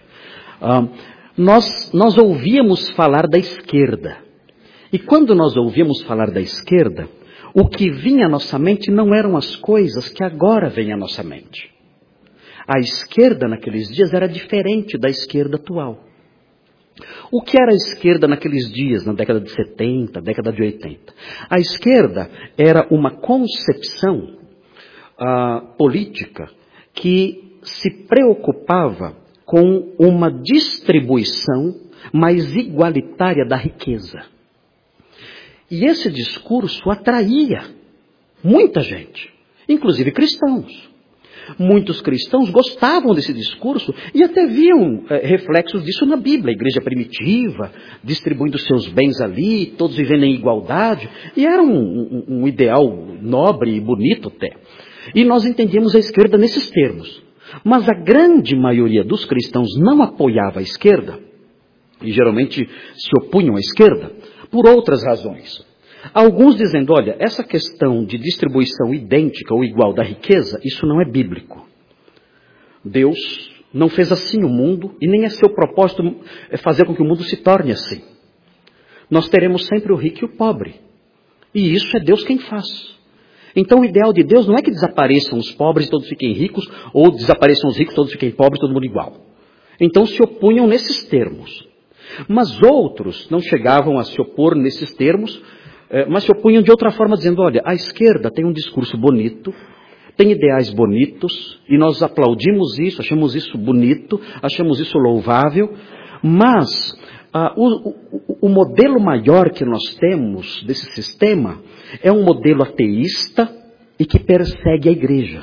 Nós ouvíamos falar da esquerda. E quando nós ouvíamos falar da esquerda, o que vinha à nossa mente não eram as coisas que agora vêm à nossa mente. A esquerda naqueles dias era diferente da esquerda atual. O que era a esquerda naqueles dias, na década de 70, década de 80? A esquerda era uma concepção política que se preocupava com uma distribuição mais igualitária da riqueza. E esse discurso atraía muita gente, inclusive cristãos. Muitos cristãos gostavam desse discurso e até viam reflexos disso na Bíblia. A igreja primitiva, distribuindo seus bens ali, todos vivendo em igualdade. E era um ideal nobre e bonito até. E nós entendíamos a esquerda nesses termos. Mas a grande maioria dos cristãos não apoiava a esquerda, e geralmente se opunham à esquerda, por outras razões. Alguns dizendo, olha, essa questão de distribuição idêntica ou igual da riqueza, isso não é bíblico. Deus não fez assim o mundo, e nem é seu propósito fazer com que o mundo se torne assim. Nós teremos sempre o rico e o pobre. E isso é Deus quem faz. Então o ideal de Deus não é que desapareçam os pobres e todos fiquem ricos, ou desapareçam os ricos e todos fiquem pobres, todo mundo igual. Então se opunham nesses termos. Mas outros não chegavam a se opor nesses termos, mas se opunham de outra forma, dizendo, olha, a esquerda tem um discurso bonito, tem ideais bonitos, e nós aplaudimos isso, achamos isso bonito, achamos isso louvável, mas o modelo maior que nós temos desse sistema é um modelo ateísta e que persegue a igreja.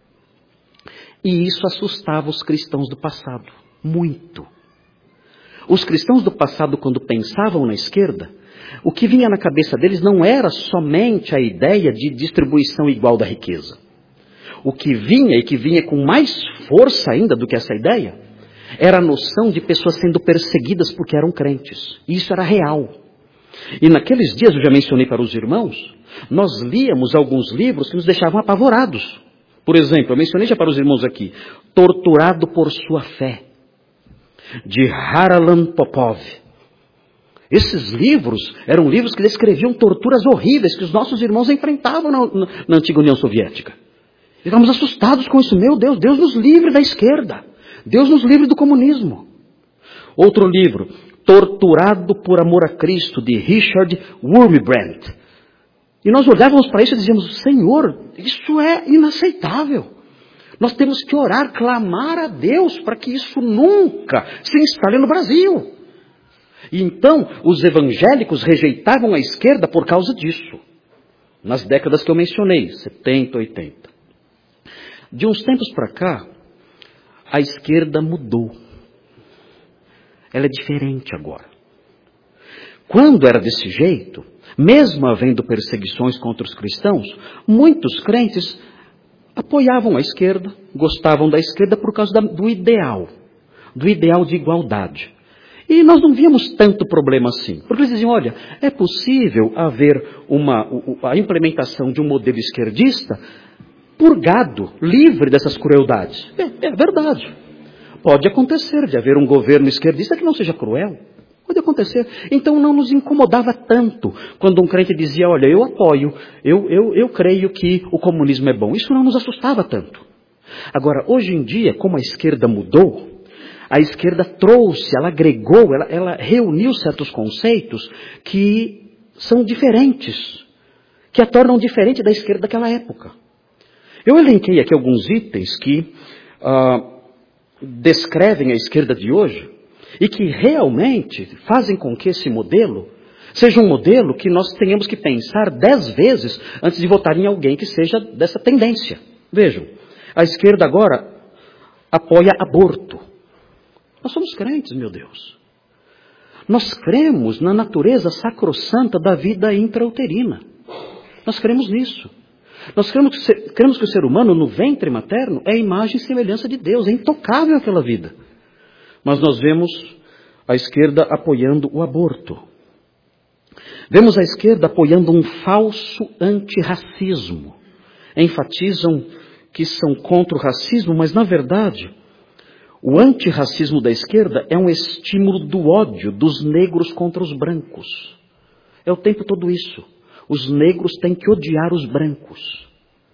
E isso assustava os cristãos do passado, muito. Os cristãos do passado, quando pensavam na esquerda, o que vinha na cabeça deles não era somente a ideia de distribuição igual da riqueza. O que vinha, e que vinha com mais força ainda do que essa ideia, era a noção de pessoas sendo perseguidas porque eram crentes. E isso era real. E naqueles dias, eu já mencionei para os irmãos, nós líamos alguns livros que nos deixavam apavorados. Por exemplo, eu mencionei já para os irmãos aqui, Torturado por Sua Fé, de Haralan Popov. Esses livros eram livros que descreviam torturas horríveis que os nossos irmãos enfrentavam na antiga União Soviética. Ficamos assustados com isso. Meu Deus, Deus nos livre da esquerda. Deus nos livre do comunismo. Outro livro, Torturado por Amor a Cristo, de Richard Wurmbrand. E nós olhávamos para isso e dizíamos, Senhor, isso é inaceitável. Nós temos que orar, clamar a Deus para que isso nunca se instale no Brasil. E então, os evangélicos rejeitavam a esquerda por causa disso. Nas décadas que eu mencionei, 70, 80. De uns tempos para cá, a esquerda mudou. Ela é diferente agora. Quando era desse jeito, mesmo havendo perseguições contra os cristãos, muitos crentes apoiavam a esquerda, gostavam da esquerda por causa do ideal de igualdade. E nós não víamos tanto problema assim. Porque eles diziam, olha, é possível haver a implementação de um modelo esquerdista purgado, livre dessas crueldades. É verdade. Pode acontecer de haver um governo esquerdista que não seja cruel. Pode acontecer. Então não nos incomodava tanto quando um crente dizia, olha, eu apoio, eu creio que o comunismo é bom. Isso não nos assustava tanto. Agora, hoje em dia, como a esquerda mudou, a esquerda trouxe, ela agregou, ela reuniu certos conceitos que são diferentes, que a tornam diferente da esquerda daquela época. Eu elenquei aqui alguns itens que descrevem a esquerda de hoje e que realmente fazem com que esse modelo seja um modelo que nós tenhamos que pensar 10 vezes antes de votar em alguém que seja dessa tendência. Vejam, a esquerda agora apoia aborto. Nós somos crentes, meu Deus. Nós cremos na natureza sacrossanta da vida intrauterina. Nós cremos nisso. Nós cremos que o ser humano no ventre materno é a imagem e semelhança de Deus, é intocável aquela vida. Mas nós vemos a esquerda apoiando o aborto. Vemos a esquerda apoiando um falso antirracismo. Enfatizam que são contra o racismo, mas na verdade, o antirracismo da esquerda é um estímulo do ódio dos negros contra os brancos. É o tempo todo isso. Os negros têm que odiar os brancos.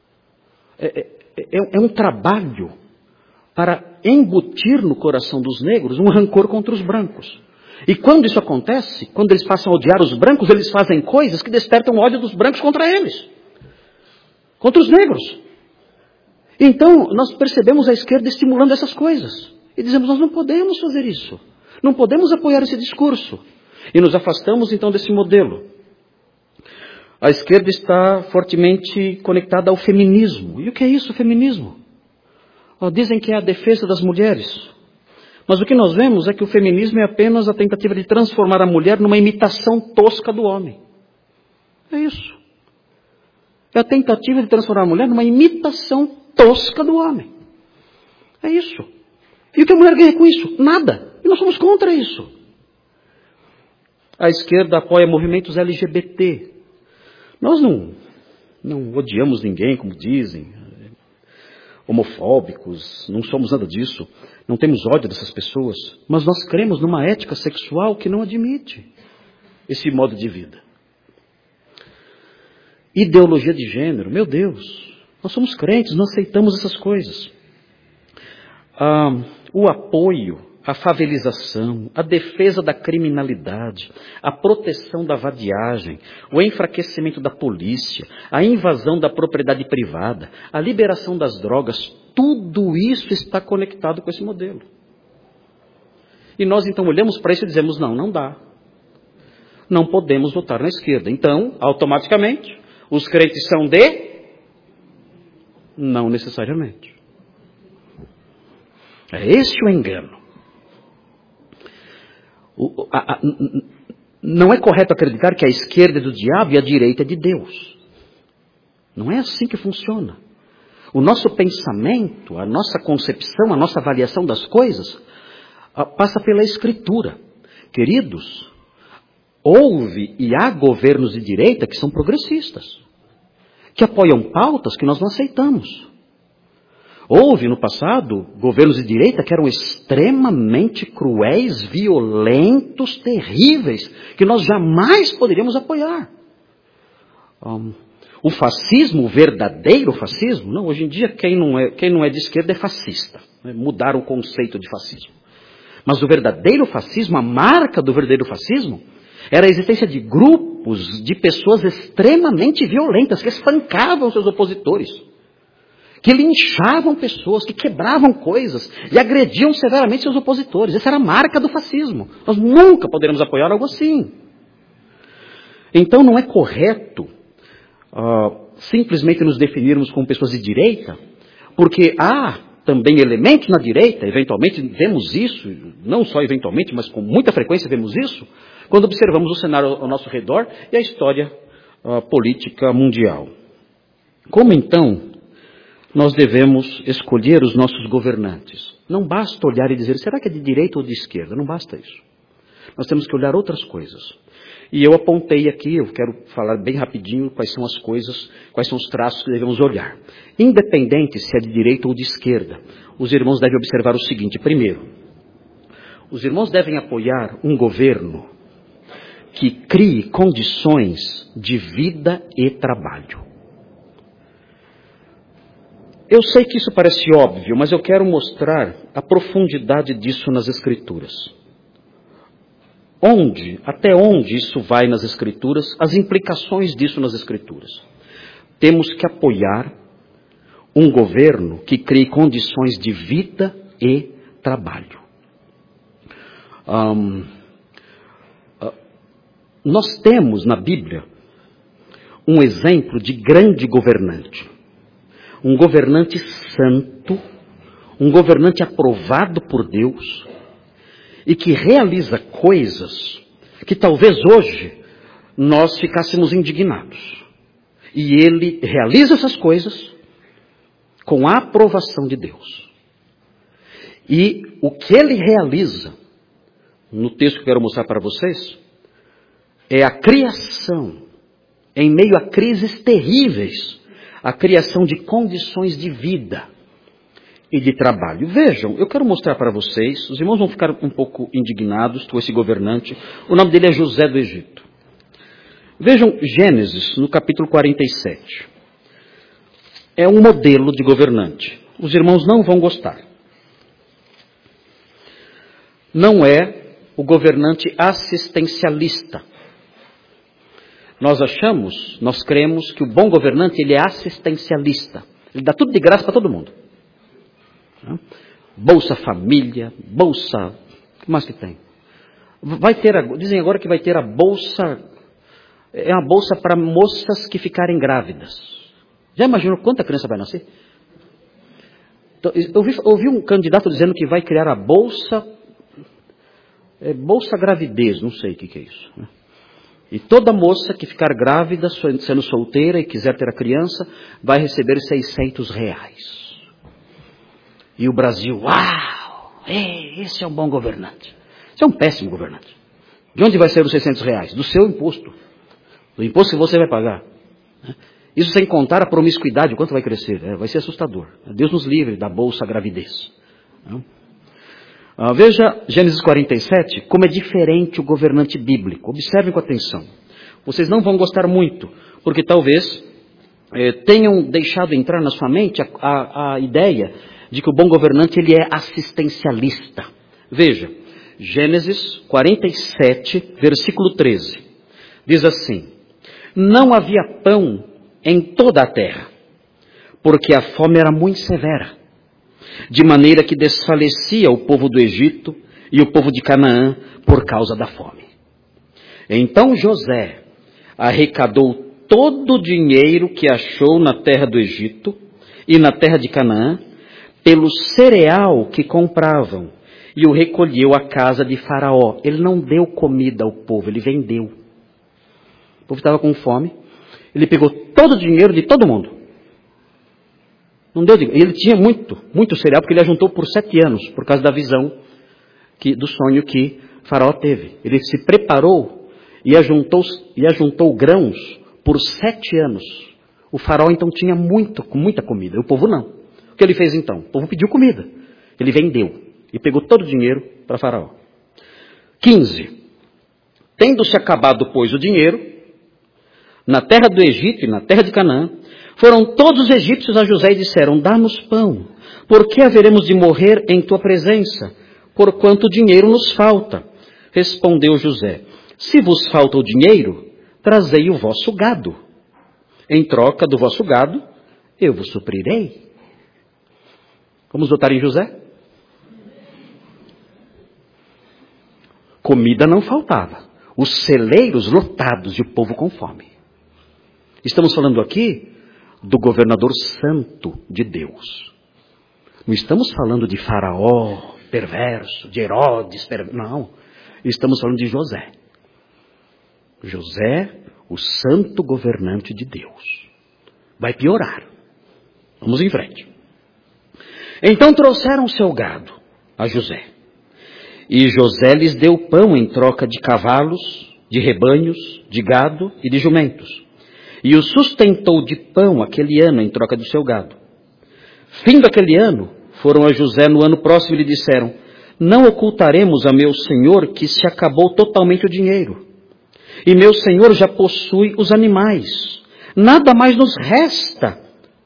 É um trabalho para embutir no coração dos negros um rancor contra os brancos. E quando isso acontece, quando eles passam a odiar os brancos, eles fazem coisas que despertam o ódio dos brancos contra eles. Contra os negros. Então, nós percebemos a esquerda estimulando essas coisas. E dizemos, nós não podemos fazer isso. Não podemos apoiar esse discurso. E nos afastamos então desse modelo. A esquerda está fortemente conectada ao feminismo. E o que é isso, o feminismo? Dizem que é a defesa das mulheres. Mas o que nós vemos é que o feminismo é apenas a tentativa de transformar a mulher numa imitação tosca do homem. É isso. É a tentativa de transformar a mulher numa imitação tosca do homem. É isso. E o que a mulher ganha com isso? Nada. E nós somos contra isso. A esquerda apoia movimentos LGBT. Nós não odiamos ninguém, como dizem, homofóbicos, não somos nada disso. Não temos ódio dessas pessoas. Mas nós cremos numa ética sexual que não admite esse modo de vida. Ideologia de gênero, meu Deus, nós somos crentes, não aceitamos essas coisas. O apoio, a favelização, a defesa da criminalidade, a proteção da vadiagem, o enfraquecimento da polícia, a invasão da propriedade privada, a liberação das drogas, tudo isso está conectado com esse modelo. E nós então olhamos para isso e dizemos, não dá. Não podemos votar na esquerda. Então, automaticamente, os crentes são de? Não necessariamente. É esse o engano. Não é correto acreditar que a esquerda é do diabo e a direita é de Deus. Não é assim que funciona. O nosso pensamento, a nossa concepção, a nossa avaliação das coisas passa pela Escritura. Queridos, houve e há governos de direita que são progressistas, que apoiam pautas que nós não aceitamos. Houve no passado governos de direita que eram extremamente cruéis, violentos, terríveis, que nós jamais poderíamos apoiar. O fascismo, o verdadeiro fascismo, não, hoje em dia quem não é de esquerda é fascista. Mudaram o conceito de fascismo. Mas o verdadeiro fascismo, a marca do verdadeiro fascismo, era a existência de grupos de pessoas extremamente violentas, que espancavam seus opositores, que linchavam pessoas, que quebravam coisas e agrediam severamente seus opositores. Essa era a marca do fascismo. Nós nunca poderemos apoiar algo assim. Então não é correto simplesmente nos definirmos como pessoas de direita, porque há também elementos na direita, eventualmente vemos isso, não só eventualmente, mas com muita frequência vemos isso, quando observamos o cenário ao nosso redor e a história política mundial. Como então nós devemos escolher os nossos governantes? Não basta olhar e dizer, será que é de direita ou de esquerda? Não basta isso. Nós temos que olhar outras coisas. E eu apontei aqui, eu quero falar bem rapidinho quais são as coisas, quais são os traços que devemos olhar. Independente se é de direita ou de esquerda, os irmãos devem observar o seguinte. Primeiro, os irmãos devem apoiar um governo que crie condições de vida e trabalho. Eu sei que isso parece óbvio, mas eu quero mostrar a profundidade disso nas Escrituras. Até onde isso vai nas Escrituras, as implicações disso nas Escrituras. Temos que apoiar um governo que crie condições de vida e trabalho. nós temos na Bíblia um exemplo de grande governante. Um governante santo, um governante aprovado por Deus e que realiza coisas que talvez hoje nós ficássemos indignados. E ele realiza essas coisas com a aprovação de Deus. E o que ele realiza, no texto que eu quero mostrar para vocês, é a criação, em meio a crises terríveis, a criação de condições de vida e de trabalho. Vejam, eu quero mostrar para vocês, os irmãos vão ficar um pouco indignados com esse governante, o nome dele é José do Egito. Vejam Gênesis, no capítulo 47. É um modelo de governante. Os irmãos não vão gostar. Não é o governante assistencialista. Nós cremos que o bom governante, ele é assistencialista. Ele dá tudo de graça para todo mundo. Bolsa Família, Bolsa... O que mais que tem? Dizem agora que vai ter a Bolsa... É uma bolsa para moças que ficarem grávidas. Já imaginou quanta criança vai nascer? Então, eu ouvi um candidato dizendo que vai criar a Bolsa... Bolsa Gravidez, não sei o que é isso. E toda moça que ficar grávida, sendo solteira e quiser ter a criança, vai receber R$600. E o Brasil, uau! Esse é um bom governante. Esse é um péssimo governante. De onde vai sair os R$600? Do seu imposto. Do imposto que você vai pagar. Isso sem contar a promiscuidade, o quanto vai crescer. Vai ser assustador. Deus nos livre da bolsa gravidez. Veja Gênesis 47, como é diferente o governante bíblico. Observem com atenção. Vocês não vão gostar muito, porque talvez tenham deixado entrar na sua mente a ideia de que o bom governante ele é assistencialista. Veja, Gênesis 47, versículo 13. Diz assim: não havia pão em toda a terra, porque a fome era muito severa, de maneira que desfalecia o povo do Egito e o povo de Canaã por causa da fome. Então José arrecadou todo o dinheiro que achou na terra do Egito e na terra de Canaã, pelo cereal que compravam, e o recolheu à casa de Faraó. Ele não deu comida ao povo, ele vendeu. O povo estava com fome, ele pegou todo o dinheiro de todo mundo. Não deu dinheiro. Ele tinha muito cereal, porque ele ajuntou por 7 anos, por causa da visão, do sonho que Faraó teve. Ele se preparou e ajuntou grãos por 7 anos. O Faraó então tinha muita comida, o povo não. O que ele fez então? O povo pediu comida. Ele vendeu e pegou todo o dinheiro para Faraó. 15. Tendo-se acabado, pois, o dinheiro, na terra do Egito e na terra de Canaã, foram todos os egípcios a José e disseram: dá-nos pão, porque haveremos de morrer em tua presença, porquanto o dinheiro nos falta. Respondeu José: se vos falta o dinheiro, trazei o vosso gado. Em troca do vosso gado, eu vos suprirei. Vamos votar em José? Comida não faltava. Os celeiros lotados e o povo com fome. Estamos falando aqui do governador santo de Deus. Não estamos falando de Faraó perverso, de Herodes perverso. Não. Estamos falando de José. José, o santo governante de Deus. Vai piorar. Vamos em frente. Então trouxeram seu gado a José. E José lhes deu pão em troca de cavalos, de rebanhos, de gado e de jumentos. E o sustentou de pão aquele ano em troca do seu gado. Fim daquele ano, foram a José no ano próximo e lhe disseram: não ocultaremos a meu senhor que se acabou totalmente o dinheiro. E meu senhor já possui os animais. Nada mais nos resta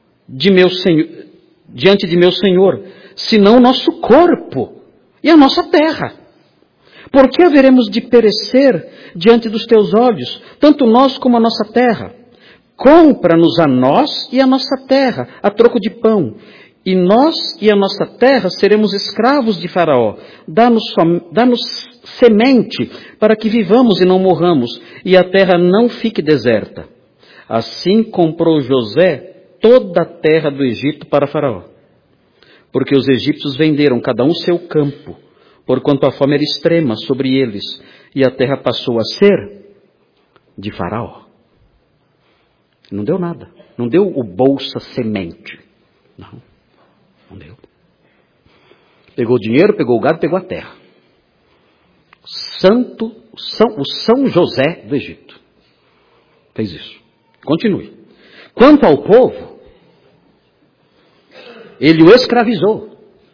diante de meu senhor, senão o nosso corpo e a nossa terra. Por que haveremos de perecer diante dos teus olhos, tanto nós como a nossa terra? Compra-nos a nós e a nossa terra, a troco de pão, e nós e a nossa terra seremos escravos de Faraó. Dá-nos semente para que vivamos e não morramos, e a terra não fique deserta. Assim comprou José toda a terra do Egito para Faraó, porque os egípcios venderam cada um seu campo, porquanto a fome era extrema sobre eles, e a terra passou a ser de Faraó. Não deu nada. Não deu o Bolsa Semente. Não deu. Pegou o dinheiro, pegou o gado, pegou a terra. O São José do Egito fez isso. Continue. Quanto ao povo, ele o escravizou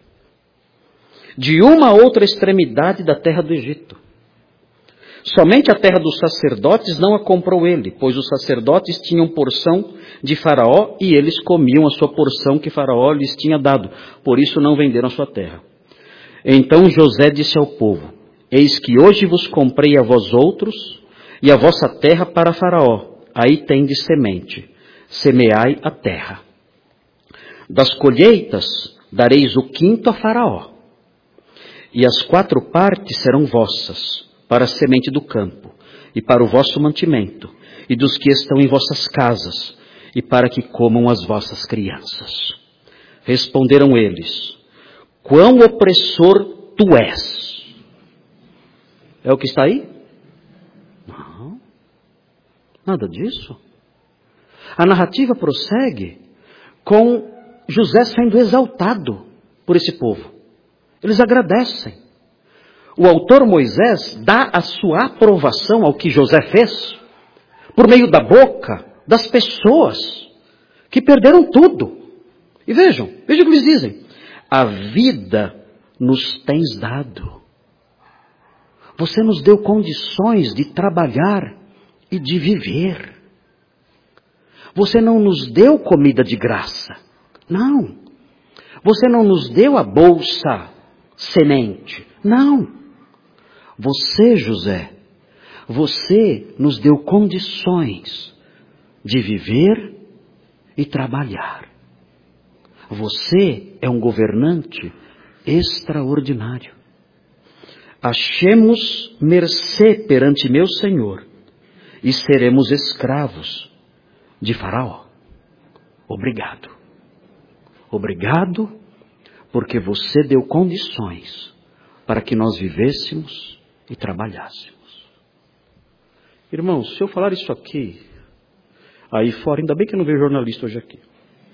de uma a outra extremidade da terra do Egito. Somente a terra dos sacerdotes não a comprou ele, pois os sacerdotes tinham porção de Faraó e eles comiam a sua porção que Faraó lhes tinha dado. Por isso não venderam a sua terra. Então José disse ao povo: eis que hoje vos comprei a vós outros e a vossa terra para Faraó. Aí tendes semente. Semeai a terra. Das colheitas dareis o quinto a Faraó. E as 4 partes serão vossas, para a semente do campo, e para o vosso mantimento, e dos que estão em vossas casas, e para que comam as vossas crianças. Responderam eles: quão opressor tu és. É o que está aí? Não, nada disso. A narrativa prossegue com José sendo exaltado por esse povo. Eles agradecem. O autor Moisés dá a sua aprovação ao que José fez por meio da boca das pessoas que perderam tudo. E vejam o que eles dizem: a vida nos tens dado. Você nos deu condições de trabalhar e de viver. Você não nos deu comida de graça. Não. Você não nos deu a bolsa semente. Não. Você, José, você nos deu condições de viver e trabalhar. Você é um governante extraordinário. Achemos mercê perante meu Senhor e seremos escravos de Faraó. Obrigado. Obrigado porque você deu condições para que nós vivêssemos e trabalhássemos. Irmãos, se eu falar isso aqui, aí fora, ainda bem que eu não vejo jornalista hoje aqui.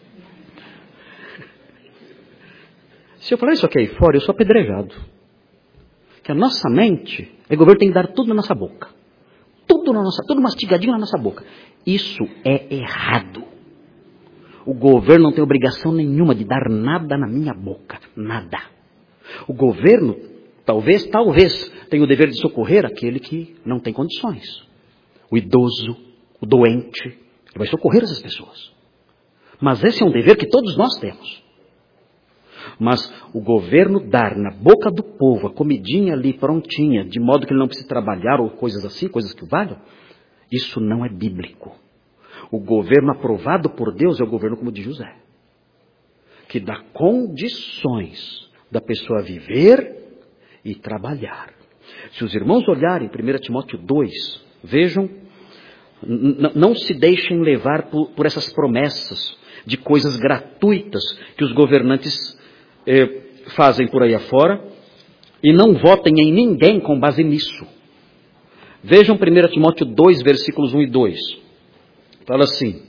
Se eu falar isso aqui aí fora, eu sou apedrejado. Que a nossa mente, o governo tem que dar tudo na nossa boca. Tudo mastigadinho na nossa boca. Isso é errado. O governo não tem obrigação nenhuma de dar nada na minha boca. Nada. O governo talvez, tenha o dever de socorrer aquele que não tem condições. O idoso, o doente, ele vai socorrer essas pessoas. Mas esse é um dever que todos nós temos. Mas o governo dar na boca do povo a comidinha ali prontinha, de modo que ele não precise trabalhar ou coisas assim, coisas que valham, isso não é bíblico. O governo aprovado por Deus é o governo como de José, que dá condições da pessoa viver e trabalhar. Se os irmãos olharem 1 Timóteo 2, vejam, não se deixem levar por essas promessas de coisas gratuitas que os governantes fazem por aí afora, e não votem em ninguém com base nisso. Vejam 1 Timóteo 2, versículos 1 e 2. Fala assim: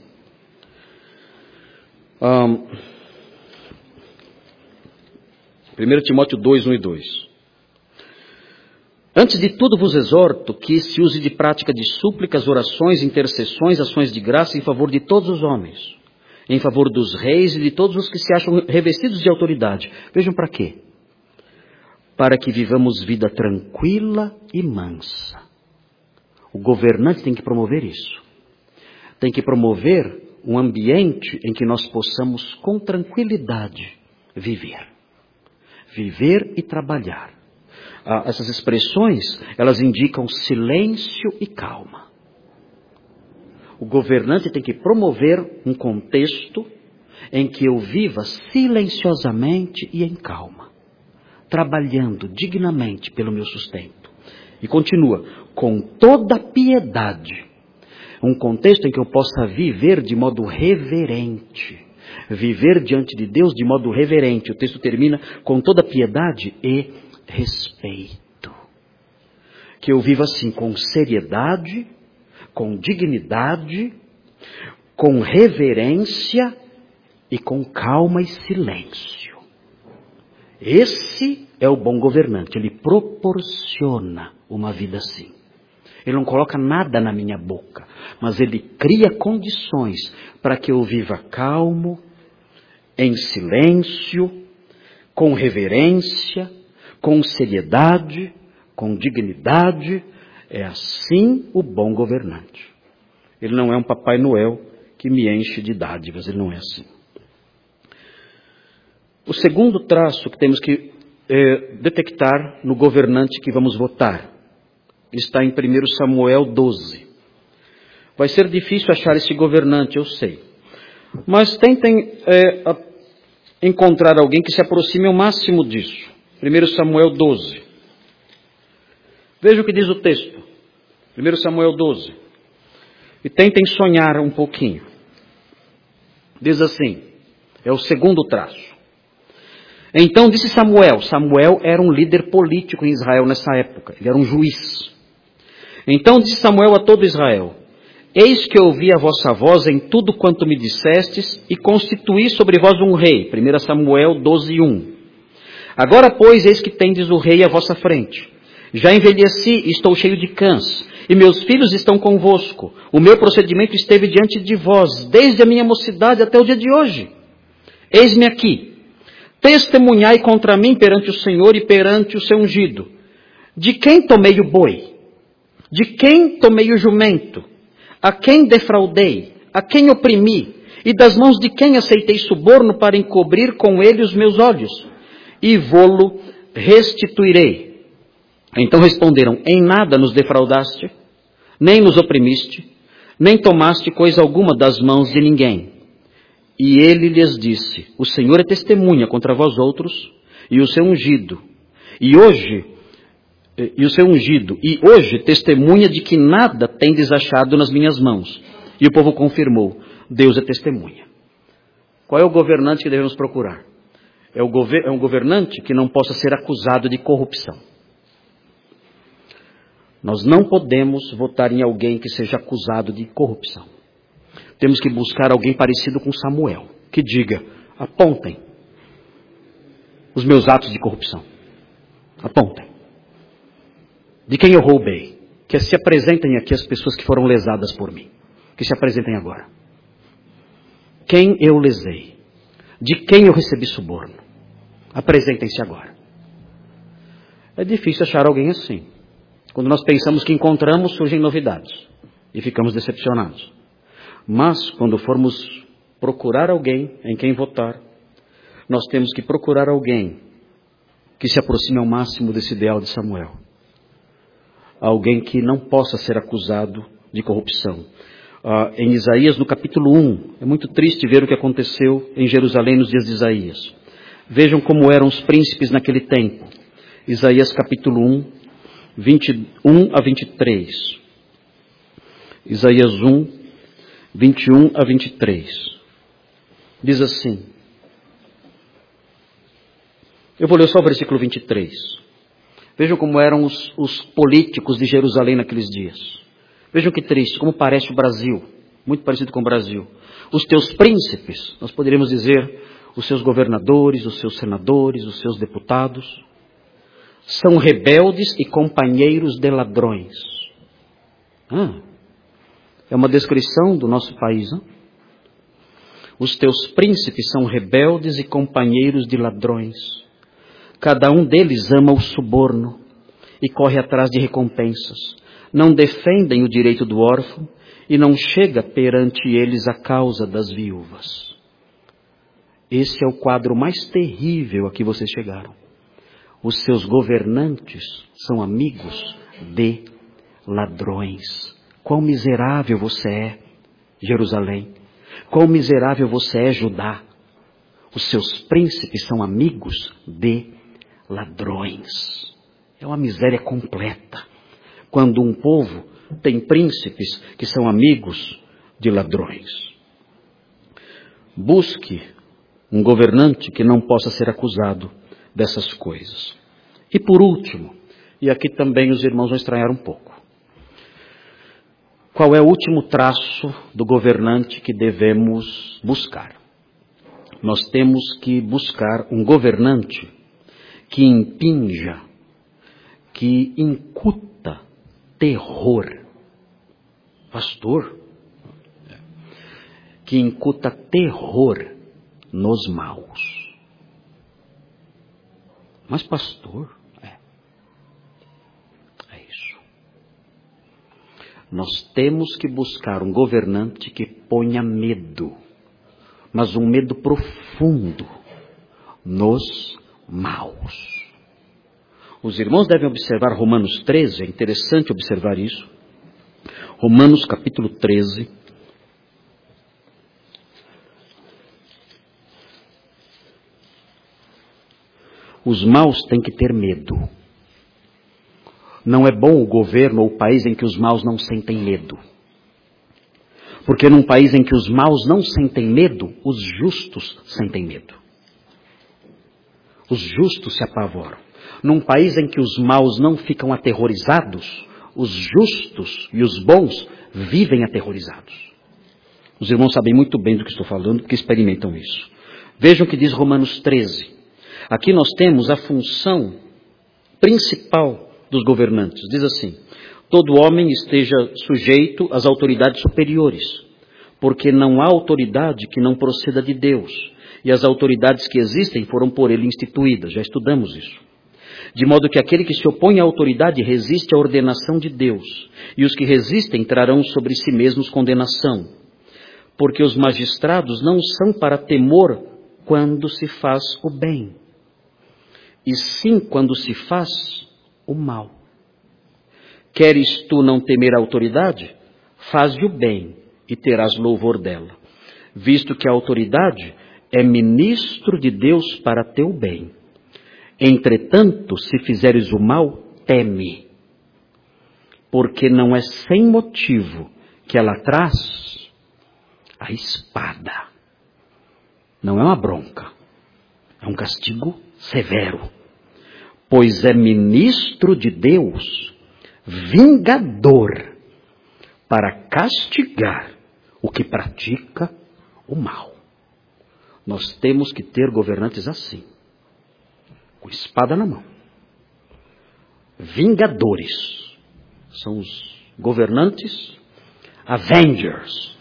1 Timóteo 2, 1 e 2. Antes de tudo vos exorto que se use de prática de súplicas, orações, intercessões, ações de graça em favor de todos os homens, em favor dos reis e de todos os que se acham revestidos de autoridade. Vejam para quê? Para que vivamos vida tranquila e mansa. O governante tem que promover isso. Tem que promover um ambiente em que nós possamos com tranquilidade viver. Viver e trabalhar. Essas expressões, elas indicam silêncio e calma. O governante tem que promover um contexto em que eu viva silenciosamente e em calma, trabalhando dignamente pelo meu sustento. E continua, com toda piedade, um contexto em que eu possa viver de modo reverente, viver diante de Deus de modo reverente. O texto termina com toda piedade e respeito. Que eu viva assim, com seriedade, com dignidade, com reverência e com calma e silêncio. Esse é o bom governante, ele proporciona uma vida assim. Ele não coloca nada na minha boca, mas ele cria condições para que eu viva calmo, em silêncio, com reverência, com seriedade, com dignidade. É assim o bom governante. Ele não é um Papai Noel que me enche de dádivas, ele não é assim. O segundo traço que temos que detectar no governante que vamos votar está em 1 Samuel 12. Vai ser difícil achar esse governante, eu sei. Mas tentem encontrar alguém que se aproxime ao máximo disso. 1 Samuel 12. Veja o que diz o texto. 1 Samuel 12. E tentem sonhar um pouquinho. Diz assim, é o segundo traço. Então disse Samuel. Samuel era um líder político em Israel nessa época. Ele era um juiz. Então disse Samuel a todo Israel: eis que ouvi a vossa voz em tudo quanto me dissestes, e constituí sobre vós um rei. 1 Samuel 12:1. Agora, pois, eis que tendes o rei à vossa frente. Já envelheci e estou cheio de cãs, e meus filhos estão convosco. O meu procedimento esteve diante de vós, desde a minha mocidade até o dia de hoje. Eis-me aqui. Testemunhai contra mim perante o Senhor e perante o seu ungido. De quem tomei o boi? De quem tomei o jumento? A quem defraudei? A quem oprimi? E das mãos de quem aceitei suborno para encobrir com ele os meus olhos? E vô-lo restituirei. Então responderam: em nada nos defraudaste, nem nos oprimiste, nem tomaste coisa alguma das mãos de ninguém. E ele lhes disse: o Senhor é testemunha contra vós outros, e o seu ungido. E hoje testemunha de que nada tendes achado nas minhas mãos. E o povo confirmou: Deus é testemunha. Qual é o governante que devemos procurar? É um governante que não possa ser acusado de corrupção. Nós não podemos votar em alguém que seja acusado de corrupção. Temos que buscar alguém parecido com Samuel, que diga: apontem os meus atos de corrupção. Apontem. De quem eu roubei. Que se apresentem aqui as pessoas que foram lesadas por mim. Que se apresentem agora. Quem eu lesei? De quem eu recebi suborno? Apresentem-se agora. É difícil achar alguém assim. Quando nós pensamos que encontramos, surgem novidades. E ficamos decepcionados. Mas, quando formos procurar alguém em quem votar, nós temos que procurar alguém que se aproxime ao máximo desse ideal de Samuel. Alguém que não possa ser acusado de corrupção. Em Isaías, no capítulo 1, é muito triste ver o que aconteceu em Jerusalém nos dias de Isaías. Vejam como eram os príncipes naquele tempo. Isaías capítulo 1, 21 a 23. Isaías 1, 21 a 23. Diz assim. Eu vou ler só o versículo 23. Vejam como eram os políticos de Jerusalém naqueles dias. Vejam que triste, como parece o Brasil. Muito parecido com o Brasil. Os teus príncipes, nós poderíamos dizer, os seus governadores, os seus senadores, os seus deputados, são rebeldes e companheiros de ladrões. É uma descrição do nosso país, não? Os teus príncipes são rebeldes e companheiros de ladrões. Cada um deles ama o suborno e corre atrás de recompensas. Não defendem o direito do órfão e não chega perante eles a causa das viúvas. Esse é o quadro mais terrível a que vocês chegaram. Os seus governantes são amigos de ladrões. Quão miserável você é, Jerusalém. Quão miserável você é, Judá. Os seus príncipes são amigos de ladrões. É uma miséria completa. Quando um povo tem príncipes que são amigos de ladrões. Busque um governante que não possa ser acusado dessas coisas. E por último, e aqui também os irmãos vão estranhar um pouco. Qual é o último traço do governante que devemos buscar? Nós temos que buscar um governante que impinja, que incuta terror. Pastor? Que incuta terror nos maus. Mas pastor? É isso. Nós temos que buscar um governante que ponha medo, mas um medo profundo nos maus. Os irmãos devem observar Romanos 13, é interessante observar isso. Romanos capítulo 13. Os maus têm que ter medo. Não é bom o governo ou o país em que os maus não sentem medo. Porque num país em que os maus não sentem medo, os justos sentem medo. Os justos se apavoram. Num país em que os maus não ficam aterrorizados, os justos e os bons vivem aterrorizados. Os irmãos sabem muito bem do que estou falando, porque experimentam isso. Vejam o que diz Romanos 13. Aqui nós temos a função principal dos governantes. Diz assim: todo homem esteja sujeito às autoridades superiores, porque não há autoridade que não proceda de Deus, e as autoridades que existem foram por ele instituídas. Já estudamos isso. De modo que aquele que se opõe à autoridade resiste à ordenação de Deus, e os que resistem trarão sobre si mesmos condenação, porque os magistrados não são para temor quando se faz o bem, e sim quando se faz o mal. Queres tu não temer a autoridade? Faze o bem e terás louvor dela, visto que a autoridade é ministro de Deus para teu bem. Entretanto, se fizeres o mal, teme, porque não é sem motivo que ela traz a espada. Não é uma bronca, é um castigo severo, pois é ministro de Deus, vingador, para castigar o que pratica o mal. Nós temos que ter governantes assim, com espada na mão. Vingadores. São os governantes avengers.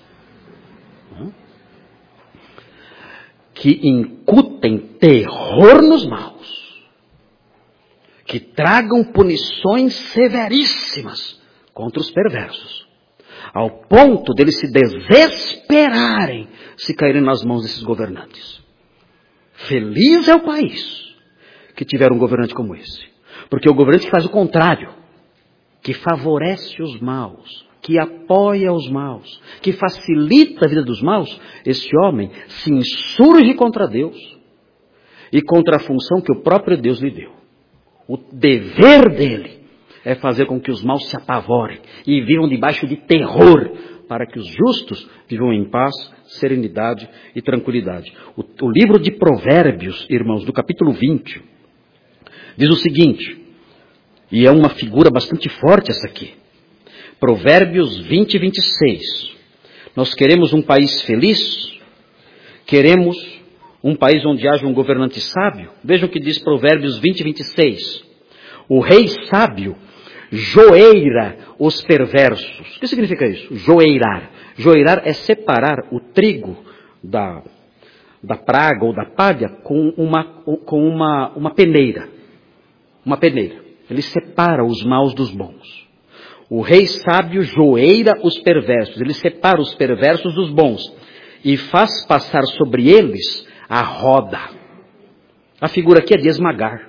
Que incutem terror nos maus. Que tragam punições severíssimas contra os perversos. Ao ponto deles se desesperarem se caírem nas mãos desses governantes. Feliz é o país que tiver um governante como esse. Porque o governante que faz o contrário, que favorece os maus, que apoia os maus, que facilita a vida dos maus, esse homem se insurge contra Deus e contra a função que o próprio Deus lhe deu. O dever dele é fazer com que os maus se apavorem e vivam debaixo de terror, para que os justos vivam em paz, serenidade e tranquilidade. O livro de Provérbios, irmãos, do capítulo 20, diz o seguinte, e é uma figura bastante forte essa aqui. Provérbios 20 e 26. Nós queremos um país feliz? Queremos um país onde haja um governante sábio? Vejam o que diz Provérbios 20 e 26. O rei sábio joeira os perversos. O que significa isso? Joeirar. Joeirar é separar o trigo da praga ou da palha com uma peneira. Uma peneira. Ele separa os maus dos bons. O rei sábio joeira os perversos. Ele separa os perversos dos bons e faz passar sobre eles a roda. A figura aqui é de esmagar.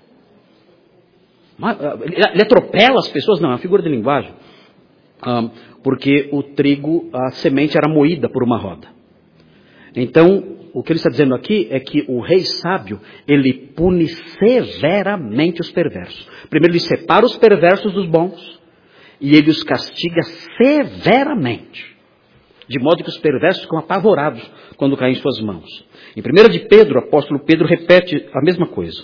Ele atropela as pessoas? Não, é uma figura de linguagem. Porque o trigo, a semente era moída por uma roda. Então, o que ele está dizendo aqui é que o rei sábio, ele pune severamente os perversos. Primeiro ele separa os perversos dos bons e ele os castiga severamente. De modo que os perversos ficam apavorados quando caem em suas mãos. Em 1 de Pedro, o apóstolo Pedro repete a mesma coisa.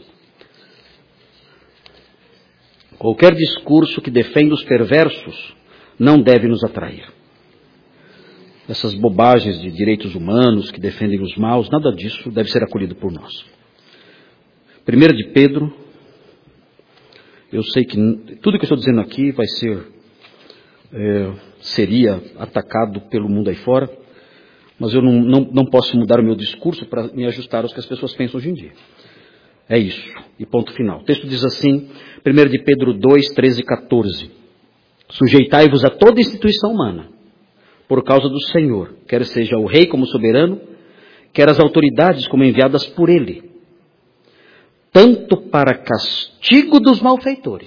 Qualquer discurso que defenda os perversos não deve nos atrair. Essas bobagens de direitos humanos que defendem os maus, nada disso deve ser acolhido por nós. 1 de Pedro, eu sei que tudo que eu estou dizendo aqui vai ser, seria atacado pelo mundo aí fora, mas eu não posso mudar o meu discurso para me ajustar aos que as pessoas pensam hoje em dia. É isso, e ponto final. O texto diz assim, 1 de Pedro 2, 13 e 14. Sujeitai-vos a toda instituição humana, por causa do Senhor, quer seja o rei como soberano, quer as autoridades como enviadas por ele, tanto para castigo dos malfeitores,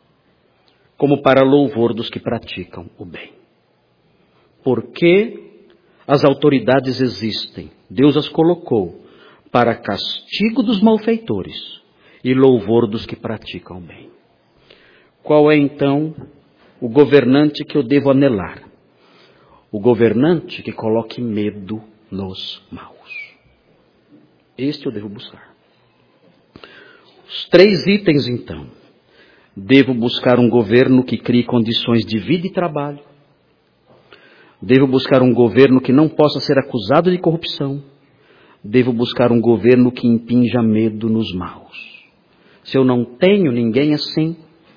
como para louvor dos que praticam o bem. Porque as autoridades existem, Deus as colocou para castigo dos malfeitores e louvor dos que praticam o bem. Qual é então o governante que eu devo anelar? O governante que coloque medo nos maus. Este eu devo buscar. Os 3 itens, então. Devo buscar um governo que crie condições de vida e trabalho. Devo buscar um governo que não possa ser acusado de corrupção. Devo buscar um governo que impinja medo nos maus. Se eu não tenho ninguém assim,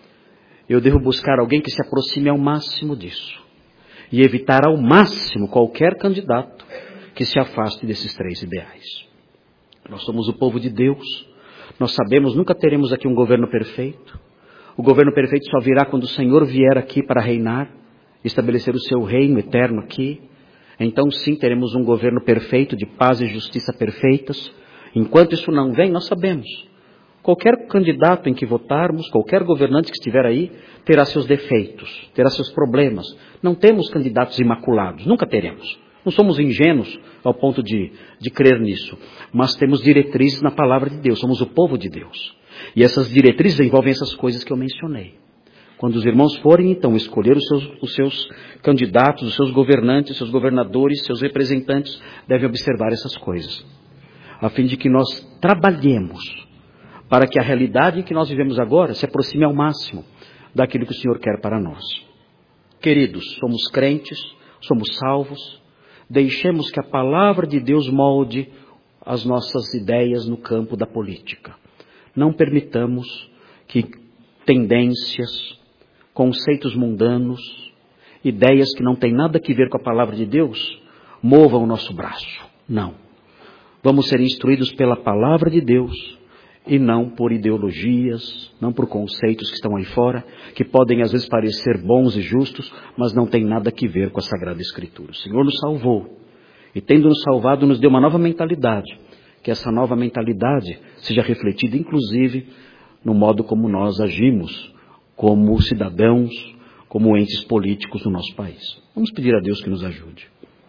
eu devo buscar alguém que se aproxime ao máximo disso. E evitar ao máximo qualquer candidato que se afaste desses 3 ideais. Nós somos o povo de Deus. Nós sabemos, nunca teremos aqui um governo perfeito. O governo perfeito só virá quando o Senhor vier aqui para reinar, estabelecer o seu reino eterno aqui. Então sim, teremos um governo perfeito, de paz e justiça perfeitas. Enquanto isso não vem, nós sabemos. Qualquer candidato em que votarmos, qualquer governante que estiver aí, terá seus defeitos, terá seus problemas. Não temos candidatos imaculados, nunca teremos. Não somos ingênuos ao ponto de crer nisso. Mas temos diretrizes na palavra de Deus, somos o povo de Deus. E essas diretrizes envolvem essas coisas que eu mencionei. Quando os irmãos forem, então, escolher os seus candidatos, os seus governantes, os seus governadores, seus representantes, devem observar essas coisas. A fim de que nós trabalhemos para que a realidade em que nós vivemos agora se aproxime ao máximo daquilo que o Senhor quer para nós. Queridos, somos crentes, somos salvos, deixemos que a palavra de Deus molde as nossas ideias no campo da política. Não permitamos que tendências, conceitos mundanos, ideias que não têm nada a ver com a palavra de Deus, movam o nosso braço. Não. Vamos ser instruídos pela palavra de Deus, e não por ideologias, não por conceitos que estão aí fora, que podem às vezes parecer bons e justos, mas não tem nada a ver com a Sagrada Escritura. O Senhor nos salvou, e tendo nos salvado, nos deu uma nova mentalidade, que essa nova mentalidade seja refletida inclusive no modo como nós agimos, como cidadãos, como entes políticos no nosso país. Vamos pedir a Deus que nos ajude.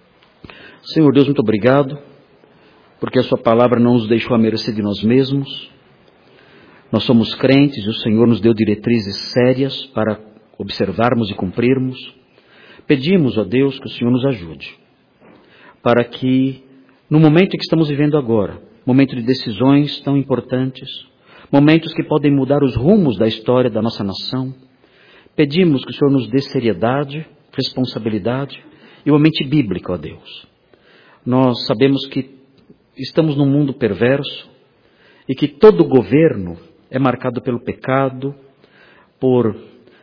Senhor Deus, muito obrigado, porque a sua palavra não nos deixou à mercê de nós mesmos. Nós somos crentes e o Senhor nos deu diretrizes sérias para observarmos e cumprirmos. Pedimos a Deus que o Senhor nos ajude, para que no momento em que estamos vivendo agora, momento de decisões tão importantes, momentos que podem mudar os rumos da história da nossa nação, pedimos que o Senhor nos dê seriedade, responsabilidade e uma mente bíblica, ó Deus. Nós sabemos que estamos num mundo perverso e que todo governo é marcado pelo pecado, por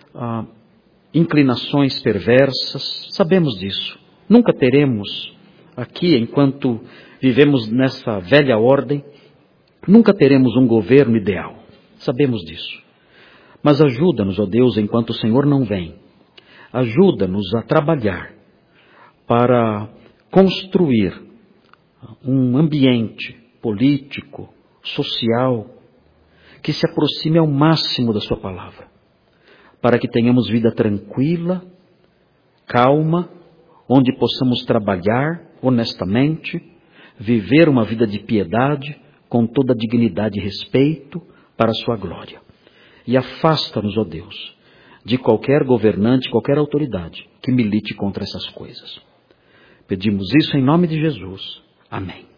inclinações perversas. Sabemos disso. Nunca teremos aqui, enquanto vivemos nessa velha ordem, nunca teremos um governo ideal. Sabemos disso. Mas ajuda-nos, ó Deus, enquanto o Senhor não vem. Ajuda-nos a trabalhar para construir um ambiente político, social, que se aproxime ao máximo da sua palavra, para que tenhamos vida tranquila, calma, onde possamos trabalhar honestamente, viver uma vida de piedade, com toda a dignidade e respeito para a sua glória. E afasta-nos, ó Deus, de qualquer governante, qualquer autoridade que milite contra essas coisas. Pedimos isso em nome de Jesus. Amém.